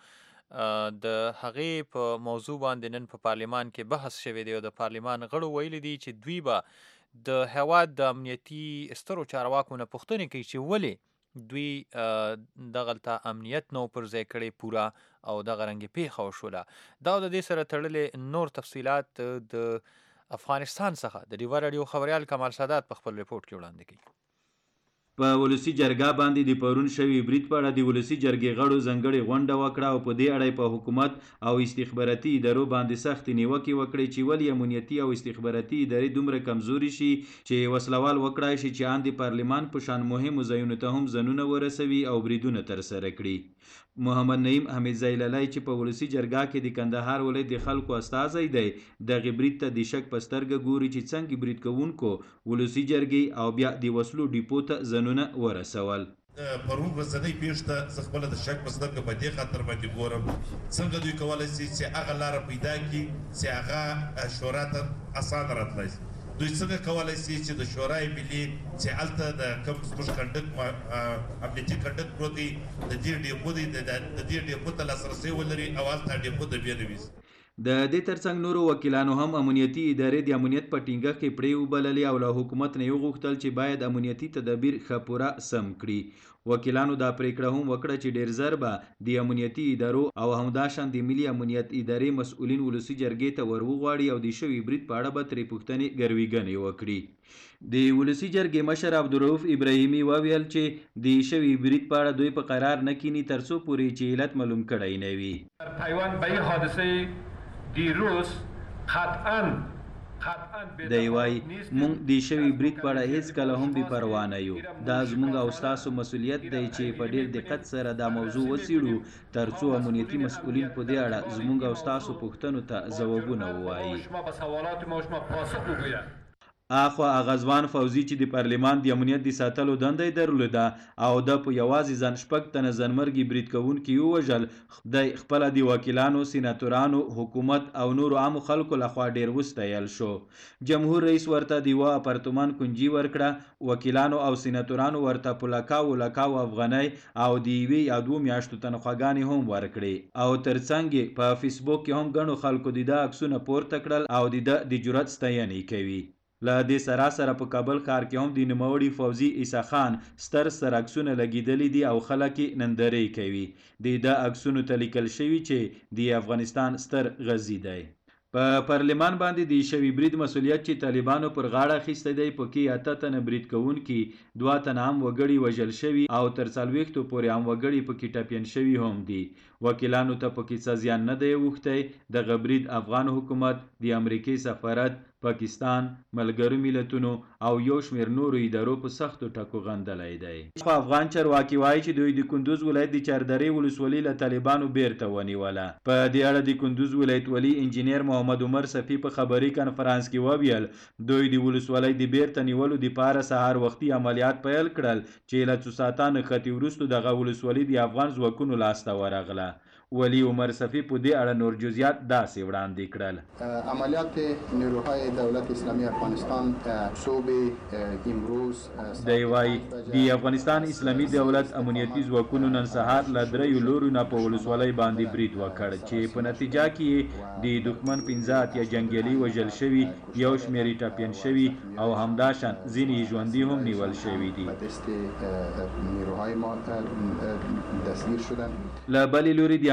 د هغې په موضوع باندې نن په پارلیمان کې بحث شوی دی او د پارلیمان غړو ویلي دي چې دوی به د هېواد د امنیتي سترو چارواکو نه پوښتنې کوي چې ولې دوی دغلته امنیت نو پر ځای کړی پوره او دغه رنګې پیښه وشوله. دا د دې سره تړلې نور تفصیلات د افغانستان څخه د ډیوه راډیو خبریال کمال سادات په خپل ریپورت کې وړاندې کوي. په ولسی جرګه باندې د پرون شوی برید په اړه د ولسی جرګې غړو ځنګړې غونډه وکړه او په دې اړه په حکومت او استخباراتي ادارو باندې سخت نیوکې وکړې چې ولې امنیتي او استخباراتي ادارې دومره کمزوري شي چې وسلوال وکړای شي چې ان د پارلیمان په شان مهمو ځایونو ته هم ځانونه ورسوي او بریدونه ترسره کړي. محمد نعیم حمیدزی لالی چې په ولسی جرګه کې د کندهار ولایت د خلکو استازی دی، دغه برید ته د شک په سترګه ګوري چې څنګه برید کوونکو ولسی جرګې او بیا د وسلو ډیپو ته ځانونه ورسول. پرون ورځنۍ پیښ ته زه خپله د شک په سترګه په دې خاطر باندې ګورم څنګه دوی کولی شي چې هغه لاره پیدا کړي چې هغه شورا ته اسانه راتلی شي. دوی څنګه کولی شي چې د شورای ملي چې هلته د کوم زموږ کنډک امنیتي کنډک پروت دی د دې ډیپو دی د دې ډیپو ته لاسرسی ولري او هلته ډیپو د بیا نه وي. د دې ترڅنګ نورو وکیلانو هم امنیتي ادارې د امنیت په ټینګښت کې پرې وبللې او له حکومت نه یې وغوښتل چې باید امنیتي تدابیر ښه پوره سم کړي. وکیلانو دا پریکړه هم وکړه چې ډیر زر به د امنیتي ادارو او همداشان د ملي امنیت ادارې مسؤلین ولسی جرګې ته ور وغواړي او د شوي برید په اړه به ترې پوښتنې ګرویګنې وکړي. د ولسی جرګې مشر عبدالرؤف ابراهیمي وویل چې د شوي برید په اړه دوی په قرار نه کینی ترڅو پورې چې علت معلوم کړی نه وي. پیوند به حادثه دیروز قطعا دی وایي موږ د شوي برید په اړه هیڅ کله هم بې پروا نه یو. دا زموږ او ستاسو مسؤلیت دی چې په ډیر دقت سره دا موضوع وڅېړو ترڅو امنیتي مسؤلین په دې اړه زموږ او ستاسو پوښتنو ته ځوابونه ووایي. اخوا اغزوان فوزي چې د پارلیمان د امنیت د ساتلو دنده یې درلوده او د په یوازې ځان شپږ تنه ځانمرګي برید کوونکي ووژل، دی خپله د وکیلانو، سیناتورانو، حکومت او نورو عامو خلکو لخوا ډیر وستایل شو. جمهور رئیس ورته د یوه اپارتمان کنجي ورکړه، وکیلانو او سیناتورانو ورته په لکاو لکاو افغانۍ او د یوې یا دوو میاشتو تنخواګانې هم ورکړې او ترڅنګ په فیسبوک کې هم ګڼو خلکو د ده عکسونه پورته کړل او د ده د جرأت ستاینې کوي. له دې سراسره په کابل ښار کې هم د نوموړي فوزي عیسی خان ستر ستر عکسونه لګېدلي دي او خلک یې نندرې کوي. د ده عکسونو ته لیکل شوي چې د افغانستان ستر غزي دی. په پارلمان باندې د شوي برید مسؤلیت چې طالبانو پر غاړه اخیستی دی، پکې اته تنه برید کوونکي، دوه تنه عام وګړي وژل شوي او تر څلوېښتو پورې عام وګړي پکې ټپیان شوي هم دي. وکیلانو ته پکې څه زیان نه دی اوښتی. دغه برید افغان حکومت، د امریکې سفارت، پاکستان، ملګرو ملتونو او یو شمېر نورو ادارو په سختو ټکو غندلی دی. خو افغان چارواکي وایي چې دوی د کندوز ولایت د چاردرې ولسوالي له طالبانو بیرته ونیوله. په دې اړه د کندوز ولایت والي انجینیر محمد عمر صفي په خبري کنفرانس کې وویل دوی د ولسوالۍ د بیرته نیولو دپاره سهار وختي عملیات پیل کړل چې له څو ساعتانو ختې وروستو دغه ولسوالي د افغان ځواکونو لاسته ورغله. ولی عمر صفی په دې اړه نور جزئیات داسې وړاندې کړل. عملیات نیروهای دولت اسلامی افغانستان صبح امروز دی وایي د افغانستان اسلامي دولت امنیتي ځواکونو نن سهار له دریو لورو نه په ولسوالۍ باندې برید وکړ چې په نتیجه کې د دښمن پنځه اتیا جنګیالي وژل شوي، یو شمېر یې ټپیان شوي او همداشان ځینې ژوندي هم نیول شوي دي. نیروهای ما دستگیر شدن. له بلې لوري د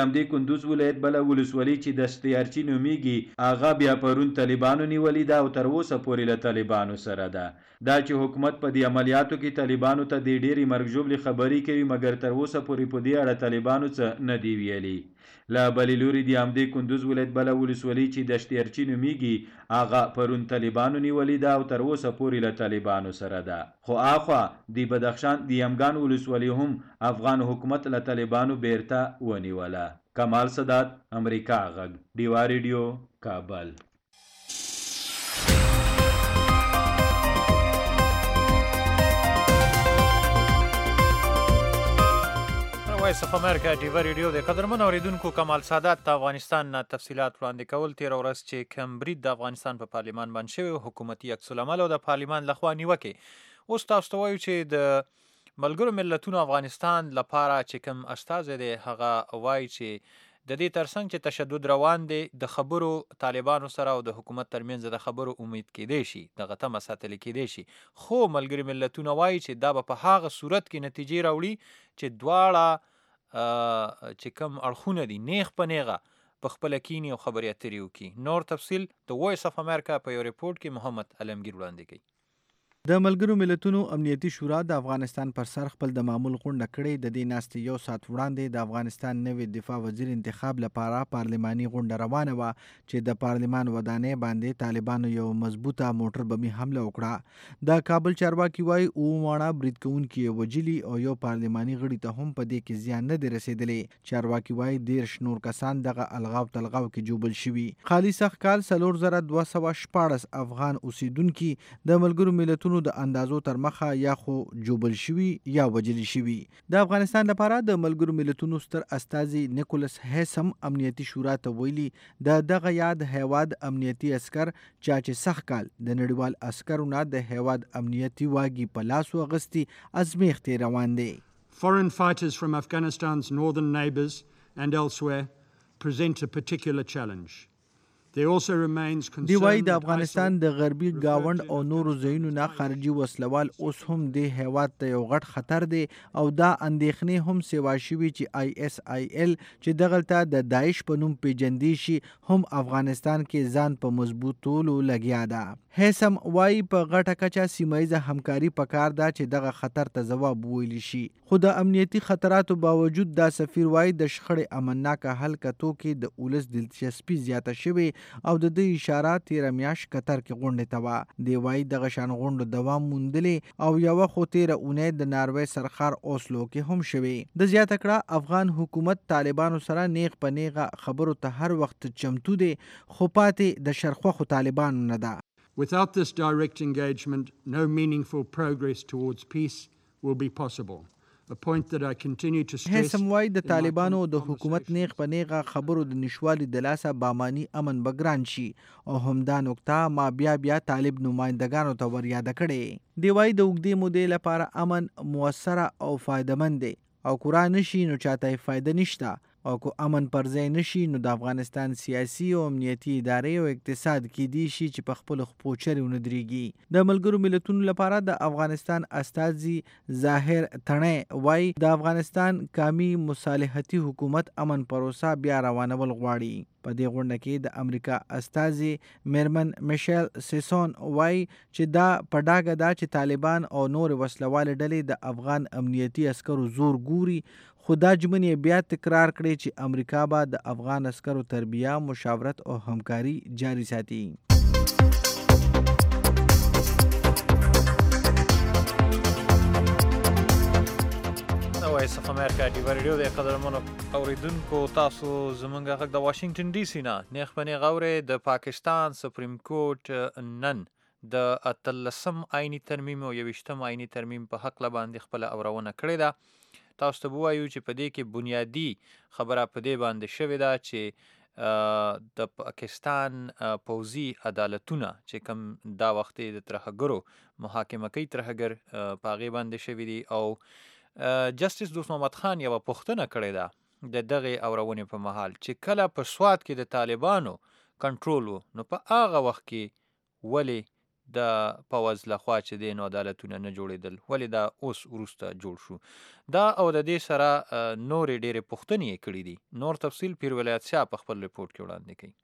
همدې کندوز ولایت بله ولسوالي چې د شتیارچي نومیږي هغه بیا پرون طالبانو نیولې ده او تر اوسه پورې له طالبانو سره ده. دا چې حکومت په دې عملیاتو کې طالبانو ته د ډېرې مرګ ژوبلې خبرې کوي مګر تر اوسه پورې په دې اړه طالبانو څه نه دی ویلي. له بلې لوري د همدې کندوز ولایت بله ولسوالي چې د شتیارچي نومیږي هغه پرون طالبانو نیولې ده او تر اوسه پورې له طالبانو سره ده. خو اخوا د بدخشان د یمګان ولسوالي هم افغان حکومت له طالبانو بیرته ونیوله. کمال سادات، امریکا غږ، ډیوا ریډیو، کابل. وایس اف امریکا ډیوا ریډیو د قدرمن اوریدونکو کمال سادات د افغانستان نه تفصیلات وړاندې کول. تیر ورځ چې کوم برید د افغانستان په پارلیمان باندې شوی حکومتي عکس العمل او د پارلیمان لخوا نیوکې. اوس تاسو ته وایو چې د ملګرو ملتونو افغانستان لپاره چې کوم استازی دی هغه وایي چې د دې ترڅنګ چې تشدد روان دی د خبرو طالبانو سره او د حکومت ترمنځ د خبرو امید کېدی شي دغه تمه ساتل کېدی شي، خو ملګري ملتونه وایي چې دا به په هغه صورت کې نتیجې راوړي چې دواړه چې کوم اړخونه دي نیغ په نیغه په خپله کینی او خبرې اترې وکړي. نور تفصیل د وایس اف امریکا په یو ریپورټ کې محمد علمگیر وړاندې کوي. د ملګرو ملتونو امنیتي شورا د افغانستان پر سر خپل د معمول غونډه کړې. د دې ناستې یو ساعت وړاندې د افغانستان نوي دفاع وزیر انتخاب لپاره پارلماني غونډه روانه وه چې د پارلمان ودانۍ باندې طالبانو یو مضبوطه موټر بمي حمله وکړه. د کابل چارواکي وایي اوه واړه برید کوونکي یې وژلي او یو پارلماني غړي ته هم په دې کې زیان نه دی رسېدلی. چارواکي وایي دېرش نور کسان دغه الغاو تلغاو کې جوبل شوي. خالي سخت کال څلور زره دوه سوه شپاړس افغان اوسیدونکي د ملګرو ملتونو د اندازو تر مخه یا خو جوبل شوي یا وجلی شوي. د افغانستان لپاره د ملګرو ملتونو ستر استازي نیکولس هیسم امنیتي شورا ته ویلي د دغه یاد هیواد امنیتي عسکر چا چې سخت کال د نړیوال عسکرو نه د هیواد امنیتي واګي په لاس واغستي ازمیښتې روان دی. Foreign fighters from Afghanistan's northern neighbours and elsewhere present a particular challenge. دی وایي د افغانستان د غربي گاوند او نورو ځایونو نه خارجي وسلوال اوس هم د هیواد ته یو غټ خطر دی او دا اندېښنې هم سیوا شوي چې آی اس آی ایل چې دغلته د داعش په نوم پیژندی شي هم افغانستان کې ځان په مضبوطولو لګیا ده. هیسم وایي په غټه کچه سیمایزه همکاري پکار ده چې دغه خطر ته ځواب وویلی شي. خو د امنیتي خطراتو باوجود دا سفیر وایي د شخړې امنناکه حل کتو کې د اولس دلچسپي زیاته شوې او د دې اشاره تیره میاشت قطر کې غونډې ته وه. دی وایي دغه شان غونډو دوام موندلې او یوه خو تیره اونۍ د ناروې سرخار اوسلو کې هم شوې. د زیاته کړه افغان حکومت طالبانو سره نیغ په نیغه خبرو ته هر وخت چمتو دی خو پاتې د شرخوخو طالبانو نه ده. Without this direct engagement, no meaningful progress towards peace will be possible. هیسم وایي د طالبانو د حکومت نیغ په نیغه خبرو د نشوالي د لاسه باماني امن به ګران شي او همدا نقطه ما بیا بیا طالب نمایندګانو ته ور یاده کړې. دی وایي د اوږدې مودې لپاره امن موثره او فایدهمند دی او که را نشي نو چاته یې فایده نشته او که امن پر ځای نشي نو د افغانستان سیاسي او امنیتي ادارې او اقتصاد کېدی شي چې په خپلو خپو چرې ونه درېږي. د ملګرو ملتونو لپاره د افغانستان استازي ظاهر تڼۍ وایي د افغانستان قومي مصالحتي حکومت امن پروسه بیا روانول غواړي. په دې غونډه کې د امریکا استازي میرمن میشل سیسون وایي چې دا په ډاګه ده چې طالبان او نور وسلوالې ډلې د افغان امنیتي عسکرو زور ګوري، خو دا ژمنې بیا تکرار کړي چې امریکا به د افغان عسکرو تربیه، مشاورت او همکاري جاري ساتي. وایس اف امریکا ډیوا ریډیو د قدرمنو اوریدونکو تاسو زمونږ غږ د واشنگټن ډي سي نه نیغ په نیغ اورئ. د پاکستان سپریم کورټ نن د اتلسم آئیني ترمیم او یویشتم آئیني ترمیم په هکله باندې خپله اورونه کړې ده. تاسو ته ووایو چې په دې کې بنیادي خبره په دې باندې شوې ده چې د پاکستان پوځي عدالتونه چې کوم دا وخت د ترهګرو محاکمه کوي ترهګر په هغې باندې شوي دي او جسټس دوست محمد خان یوه پوښتنه کړې ده د دغې اورونې په مهال چې کله په سوات کې د طالبانو کنټرول و نو په هغه وخت کې ولې د پوځ لخوا چې دی نو عدالتونه نه جوړېدل، ولې دا اوس وروسته جوړ شو؟ دا او د دې سره نورې ډېرې پوښتنې یې کړي دي. نور تفصیل پیر ولایت شاه په خپل ریپورټ کې وړاندې کوي.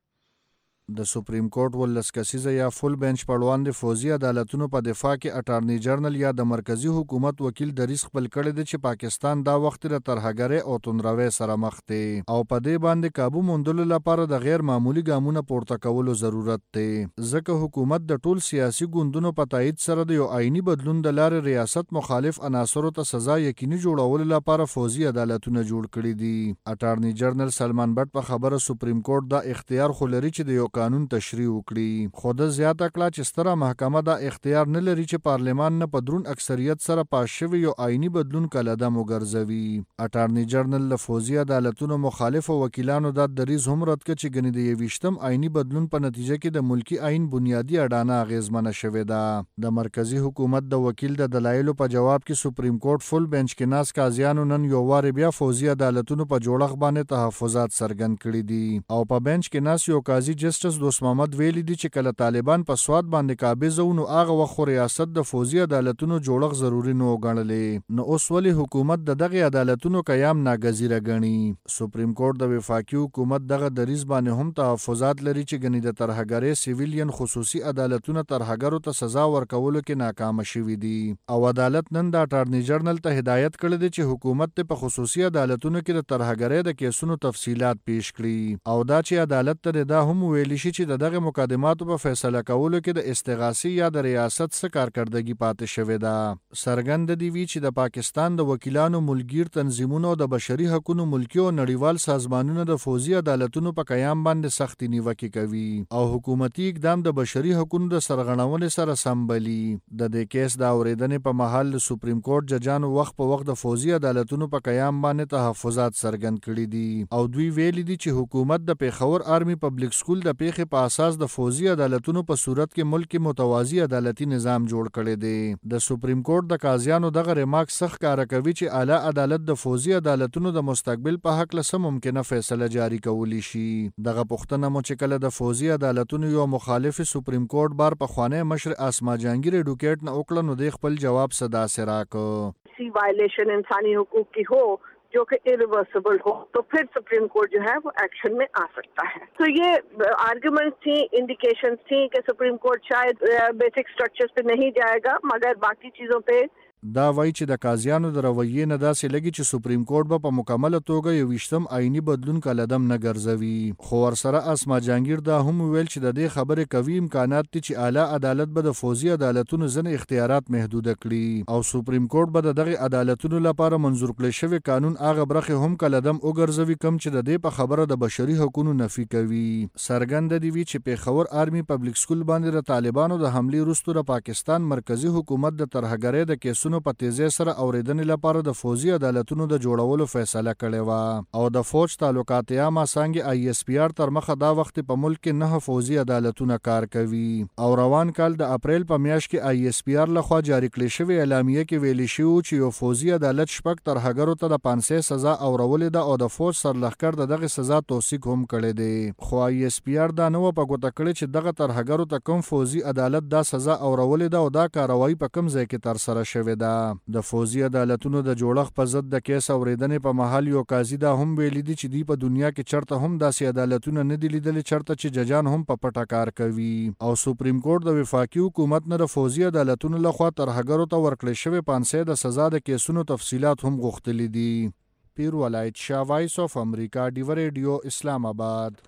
د سپریم کورټ ولس کسیزه یا فول بینچ په وړاندې فوزي عدالتونو په دفاع کې اټارنی جنرال یا د مرکزی حکومت وکیل دریځ خپل کړی دی چې پاکستان دا وخت د ترهګرۍ او توندروي سره مخ دی او په دې باندې قابو موندلو لپاره د غیر معمولی ګامونه پورته کولو ضرورت دی، ځکه حکومت د ټول سیاسي ګوندونو په تایید سره د یو آئینی بدلون د لارې ریاست مخالف عناصرو ته سزا یقیني جوړولو لپاره فوزي عدالتونه جوړ کړي دي. اټارنی جنرال سلمان بټ په خبره سپریم کورټ دا اختیار خو لري چې د یو قانون تشریح وکړي، خو د زیاته کړه چې ستره محکمه دا اختیار نه لري چې پارلمان نه په دروند اکثریت سره پاس شوی یو آئینی بدلون کلدم وګرځوي. اټارنی جنرال له فوزي عدالتونو مخالفو وکیلانو دا دریځ هم رد کړ چې ګنې د یویشتم آئینی بدلون په نتیجه کې د ملکی آئین بنیادی اډانه اغیزمنه شوې ده. د مرکزی حکومت د وکیل د دلایلو په جواب کې سپریم کورټ فول بینچ کې ناس قاضیانو نن یو وار بیا فوزي عدالتونو په جوړښت باندې تحفظات څرګند کړي دي او په بینچ کې ناس یو قاضي جسټس دوست محمد ویلی دي چې کله طالبان په سواد باندې قابض وو نو هغه وخت ریاست د فوزي عدالتونو جوړښت ضروری نه وګڼلې، نو اوس ولې حکومت د دغه عدالتونو قیام ناګزیره ګڼي؟ سپریم کورټ د وفاقي حکومت دغه دریځ باندې هم تحفظات لري چې ګنې د ترهګرۍ سیویلین خصوصي عدالتونه ترهګرو ته سزا ورکولو کې ناکام شوي دي او عدالت نن د اټارنی جنرال ته هدایت کړی دی چې حکومت ته په خصوصي عدالتونو کې د ترهګرۍ د کیسونو تفصیلات پیش کړي او دا چې عدالت ته دا هم ویل شي چې د دغه مقدماتو په فیصله کولو کې د استغاثي یا د ریاست څخه کارکردګي پاتې شوې ده. څرګند دی وی چې د پاکستان د وکیلانو ملګر تنظیمونو او د بشري حقوقو ملکی او نړیوال سازمانونو د فوزي عدالتونو په قیام باندې سختي نیوکه کوي او حکومتي اقدام د بشري حقوقو د سرغړونې سره سمبلي. د دې کیس د اوریدنې په محل د سپریم کورټ ججانو وخت په وخت د فوزي عدالتونو په قیام باندې تحفظات څرګند کړي دي او دوی ویلي دي چې حکومت د پیښور آرمي پبلک سکول د پیښې په اساس د فوزي عدالتونو په صورت کې ملک کې متوازی عدالتي نظام جوړ کړی دی. د سپریم کورټ د قاضیانو دغه ریمارک سخت کار کوي چې اعلی عدالت د فوزي عدالتونو د مستقبل په حق له سم ممکنه فیصله جاری کولی شي. دغه پښتنه مو چې کله د فوزي عدالتونو یو مخالف سپریم کورټ بار په خوانه مشر اسما جهانگیر ایډوکیټ نه وکړه نو د خپل جواب صدا سره کو سی وایلیشن انسانی حقوق کی ہو जो कि इरिवर्सिबल हो तो फिर supreme court जो है वो एक्शन में आ सकता है. तो ये आर्ग्यूमेंट्स थी, इंडिकेशंस थी कि सुप्रीम कोर्ट शायद बेसिक स्ट्रक्चर्स पे नहीं जाएगा मगर बाकी चीजों पे دا وایي چې د قاضیانو د رویې نه داسې لګي چې سپریم کورټ به په مکمله توګه یو ویشتم آئینی بدلون کلدم نه ګرځوي، خو ورسره اسما جهانگیر دا هم ویل چې د دې خبرې قوي امکانات دي چې اعلی عدالت به د فوزي عدالتونو ځینې اختیارات محدوده کړي او سپریم کورټ به د دغه عدالتونو لپاره منظور کړی شوی قانون هغه برخې هم کلدم وګرځوي کم چې د دې په خبره د بشري حقوقو نفي کوي. څرګنده دی وی چې پیښور آرمي پبلک سکول باندې د طالبانو د حملې وروسته د پاکستان مرکزی حکومت د ترهګرۍ د کیسونو په تیزی سره اوریدنې لپاره د فوزي عدالتونو د جوړولو فیصله کړې و او د فوج تعلقات عامه څنګه آی ایس پی آر تر مخه دا وخت په ملک کې نه فوزي عدالتونه کار کوي او روان کال د اپریل په میاشت کې آی ایس پی آر لخوا جاری کړل شوی اعلامیه کې ویل شوی چې یو فوزي عدالت شپږ ترهګرو ته د پانسه سزا اورولې ده او د فوج سرلښکر د دغه سزا توثیق هم کړی دی، خو آی ایس پی آر دا نو په ګوته کړی چې دغه ترهګرو ته کوم فوزي عدالت دا سزا اورولې ده او دا کاروایی په کوم ځای کې تر سره شوې ده. د فوزي عدالتونو د جوړښت په ضد د کیس اوریدنې په محل یو قاضي دا هم ویلي دي چې دی په دنیا کې چرته هم داسې عدالتونه نه دي لیدلي چرته چې ججان هم په پټه کار کوي او سپریم کورټ د وفاقي حکومت نه د فوزي عدالتونو لخوا ترهګرو ته ورکړل شوی پانسه د سزا د کیسونو تفصیلات هم غوښتلي دي. پیر ولایت شاه، وایس اف امریکا، ډیو ریډیو، اسلام آباد.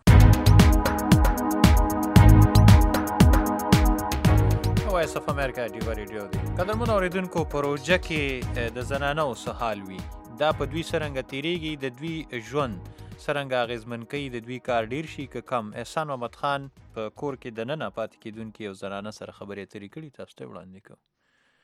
وایس اف امریکا ډیو ریډیو دی. قدرمن اوریدونکو، پروژه کې د زنانو سهال وي دا په دوی سرنګ تیریږي، د دوی ژوند سرنګ اغیزمن کوي، د دوی کار ډیر شي که کم. احسان محمد خان په کور کې د ننه پاتې کېدونکي یو زنانه سره خبرې اترې کړي، تاسو ته وړاندې کوم.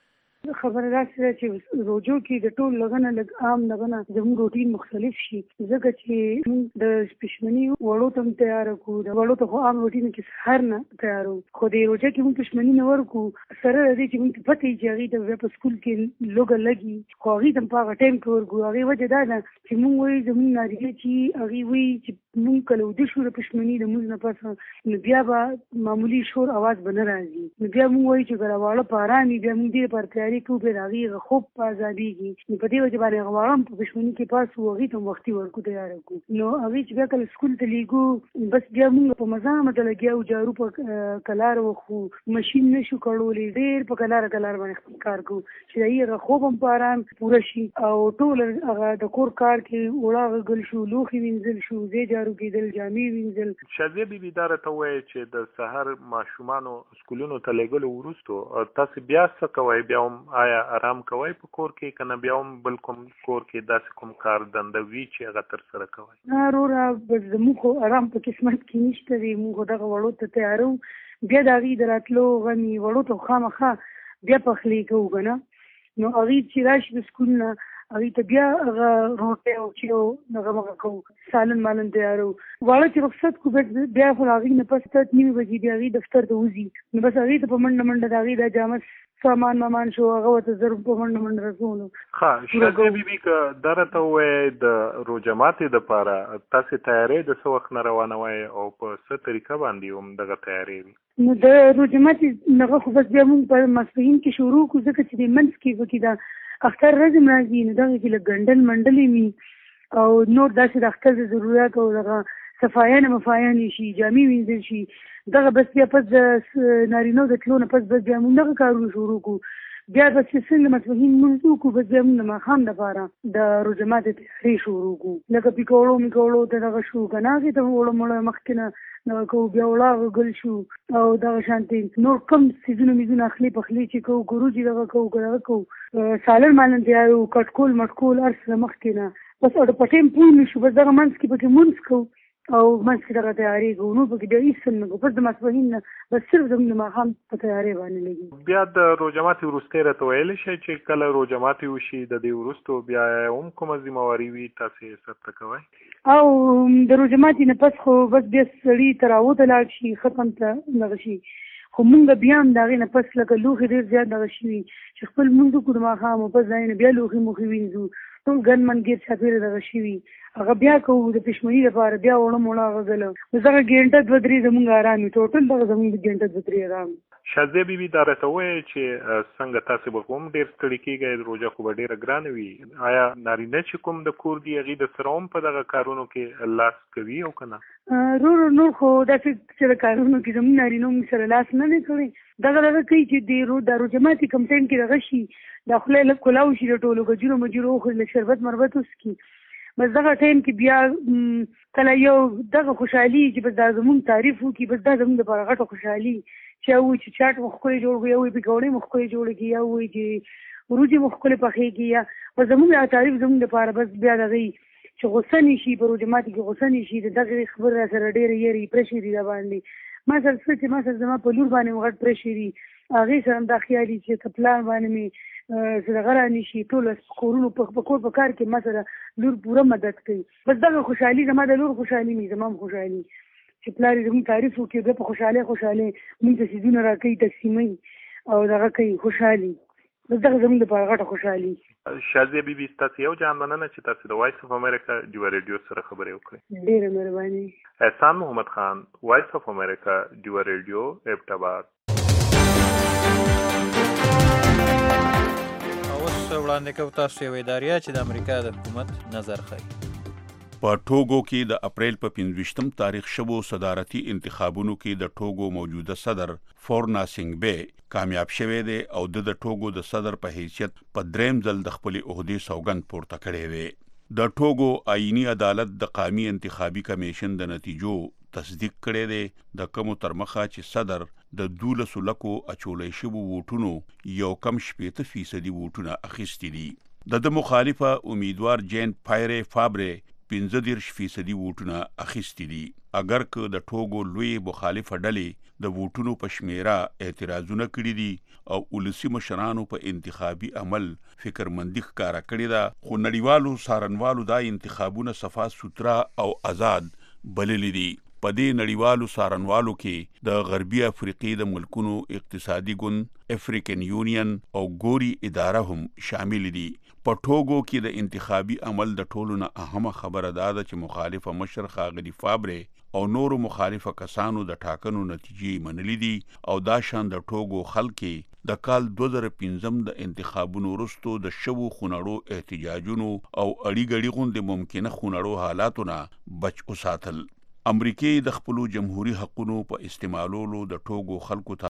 خبره راځي چې روزو کې د ټول لغنه لګ عام لغنه زموږ روټین مختلف شي ځکه چې موږ د پښمني وړو تم تیار کو د وړو ته عام روټین کې سحر نه تیارو خو د روزه کې موږ پښمني نه ورکو سره دې چې موږ پته یې چې هغه په سکول کې لوګه لګي خو هغه تم په ټیم کې ورکو هغه وجه دا ده چې موږ وایي زموږ نارینه چې هغه وایي چې موږ کله د شور پښمني د موږ نه پس نو بیا به معمولی شور आवाज بنه راځي نو بیا موږ وایي چې ګراواله پاراني بیا موږ دې پر تیاری کوو به هغه خوب په ازاديږي نو په دې وجه باندې غواړم په پښمني کې پاس وږي ته وختي ورکو تیار کو نو هغه چې بیا کله سکول ته لیګو بس بیا موږ په مزامه ته لګیاو جارو په کلار وخو ماشين نشو کړولې ډېر په کلار کلار باندې کار کو چې یې خوب هم پاران پوره شي او ټول هغه د کور کار کې وړا غل شو لوخي وینځل شو زی جارو کېدل جامې وینځل شاذې بیبي دا راته وایي چې د سحر ماشومانو سکولونو ته لېږلو وروسته تاسو بیا څه کوئ بیا هم آیا آرام کوئ په کور کې که نه بیا هم بل کوم کور کې داسې کوم کار دنده وي چې هغه ترسره کوئ نه وروره بس زموږ خو آرام په قسمت کې نشته دی موږ دغه وړو ته تیارو بیا د هغې د راتلو غمي وړو ته خامخا بیا پخلی کوو که نه نو هغې چې راشي د سکول نه هغې ته بیا هغه روټۍ او چیو هغه مغه کوو سالن مالن تیارو واړه چې رخصت کړو بیا خو هغې نه پس ته نیمې بجې بیا هغې دفتر ته وځي نو بس هغې ته په منډه منډه د هغې دا جامه سامان مامان شو هغه ورته زر په منډه منډه رسولو ښه شاذې بیبي که دا راته ووایې د روژه ماتې دپاره تاسې تیاری د څه وخت نه روانوئ او په څه طریقه باندې هم دغه تیاری وي نو د روژه ماتې نغه خو بس بیا مونږ په ماسپښین کې شروع کړو ځکه چې د منځ کې پکې دا اختر ورځ هم راځي نو دغه کې لږ ګنډل منډلې وي او نور داسې د اختر د ضرورت او دغه صفایان مفایان شي جامې وینځل شي دغه بس بیا پس د نارینو د تلو نه پس بس بیا مونږ دغه کارونه شروع کړو بیا بس چې څنګه ماسپښین لمونځ وکړو بس بیا مونږ د ماښام دپاره د روژه ماتې تیاری شروع کړو لکه پیکوړو میکوړو ته دغه شو که نه هغې ته وړه مړه مخکې نه دغه کوو بیا وړه ګل شو او دغه شانتې نور کم څیزونه میزونه اخلي پخلي چې کوو ګروجي دغه کوو که دغه کوو سالن مالن تیارو کټکول مټکول هر څه مخکې نه بس او په ټایم پوه نه شو بس دغه منځ کې پکې مونځ کوو او منځ کې دغه تیاری کوو نور پکې بیا هېڅ نه کوو بس د ماسپښین نه بس صرف زموږ د ماښام په تیاری باندې لګي بیا د روژه ماتې وروستی راته ویلی شئ چې کله روژه ماتې وشي د دې وروستو بیا هم کومه ذمهواري وي تاسې سرته کوئ او د روژه ماتې نه پس خو بس بیا سړي تراوو ته لاړ شي ختم ته دغه شي خو مونږ بیا هم د هغې نه پس لکه لوښي ډېر زیات دغه شوي چې خپل لمونځ وکړو د ماښام او پس د هغې نه بیا لوښي موښي وینځو ټول ګن من ګیر چاپېره دغه شوي هغه بیا کوو د پښمني لپاره بیا وړه موړه هغه ګله اوس دغه ګینټه دوه درې زموږ ارام وي ټوټل دغه زموږ د ګینټه دوه درې ارام شاذې بیبي دا راته ووایئ چې څنګه تاسې به هم ډېر ستړي کېږئ روژه خو به ډېره ګرانه وي آیا نارینه چې کوم د کور دي هغې د سره هم په دغه کارونو کې لاس کوي او که نه رور نور خو داسې چې د کارونو کې زموږ نارینه هم سره لاس نه دی کړی دغه دغه کوي چې د د روژه ماتې کوم ټایم کې دغه شي دا خوله یې لږ کولاو شي د ټولو ګجرو مجرو وخوري لږ شربت مربت وڅکي بس دغه ټایم کې بیا کله یو دغه خوشحالي چې بس دا زموږ تعریف وکړي بس دا زموږ دپاره غټه خوشحالي چې یو وایي چې چاټ مو ښکلې جوړ کړو یا وایي پکوړې مو ښکلې جوړې کړي یا وایي چې وروجې مو ښکلې پخېږي یا بس زموږ دا تعریف زموږ دپاره بس بیا د هغوی چې غصه نه شي په روژه ماتې کې غصه نه شي د دغې خبرې را سره ډېرې یېرې پرېشر دي را باندې ما سره څه چې ما سره زما په لور باندې مو غټ پرېشر دي هغې سره هم دا خیال وي چې که پلان باندې مې دغه رانه شي ټول کورونو په کور په کار کې ما سره لور پوره مدد کوي بس دغه خوشحالي زما د لور خوشحالي مې زما هم خوشحالي چې پلار یې زموږ تعریف وکړي بیا په خوشحالۍ خوشحالۍ مونږ ته څیزونه راکوي تقسیموي او دغه کوي خوشحالي بس دغه زموږ دپاره غټه خوشحالي شاذې بیبي ستاسې یو جان مننه چې تاسې د وایس اف امریکا ډیوه ریډیو سره خبرې وکړئ ډېره مهرباني احسان محمد خان وایس اف امریکا ډیوه ریډیو ایبټ وړاندې کوو تاسو یو اداریه چې د امریکا د حکومت نظر ښیي په ټوګو کې د اپریل په پنځویشتم تاریخ شوو صدارتي انتخابونو کې د ټوګو موجوده صدر فورنا سینګبې کامیاب شوی دی او د ټوګو د صدر په حیثیت په دریم ځل د خپلې عهدې سوګند پورته کړی دی د ټوګو آئینی عدالت د قومي انتخابي کمیشن د نتیجو تصدیق کړی دی د کومو تر مخه چې صدر د دولسو لکو اچولی شوو ووټونو یو کم شپېته فیصدي ووټونه اخیستي دي د د مخالفه امیدوار جین پایرې فابرې پنځه دېرش فیصدي ووټونه اخیستي دي. اگر که د ټوګو لوی مخالفه ډلې د ووټونو په شمیره اعتراضونه کړي دي او ولسي مشرانو په انتخابي عمل فکرمندي ښکاره کړې ده، خو نړیوالو څارنوالو دا انتخابونه صفا سوتره او آزاد بللي دي. په دې نړیوالو څارنوالو کې د غربي افریقې د ملکونو اقتصادي ګوند افریقن یونین او ګوري اداره هم شامل دي. په ټوګو کې د انتخابي عمل د ټولو نه اهمه خبره دا ده چې مخالفه مشر ښاغلي فابرې او نورو مخالفه کسانو د ټاکنو نتیجې منلي دي او دا شان د ټوګو خلک د کال دوه زره پنځم د انتخابونو وروستو د شوو خونړو احتجاجونو او اړي ګړي غوندې ممکنه خونړو حالاتو نه بچ وساتل. امریکې د خپلو جمهوري حقونو په استعمالولو د ټوګو خلکو ته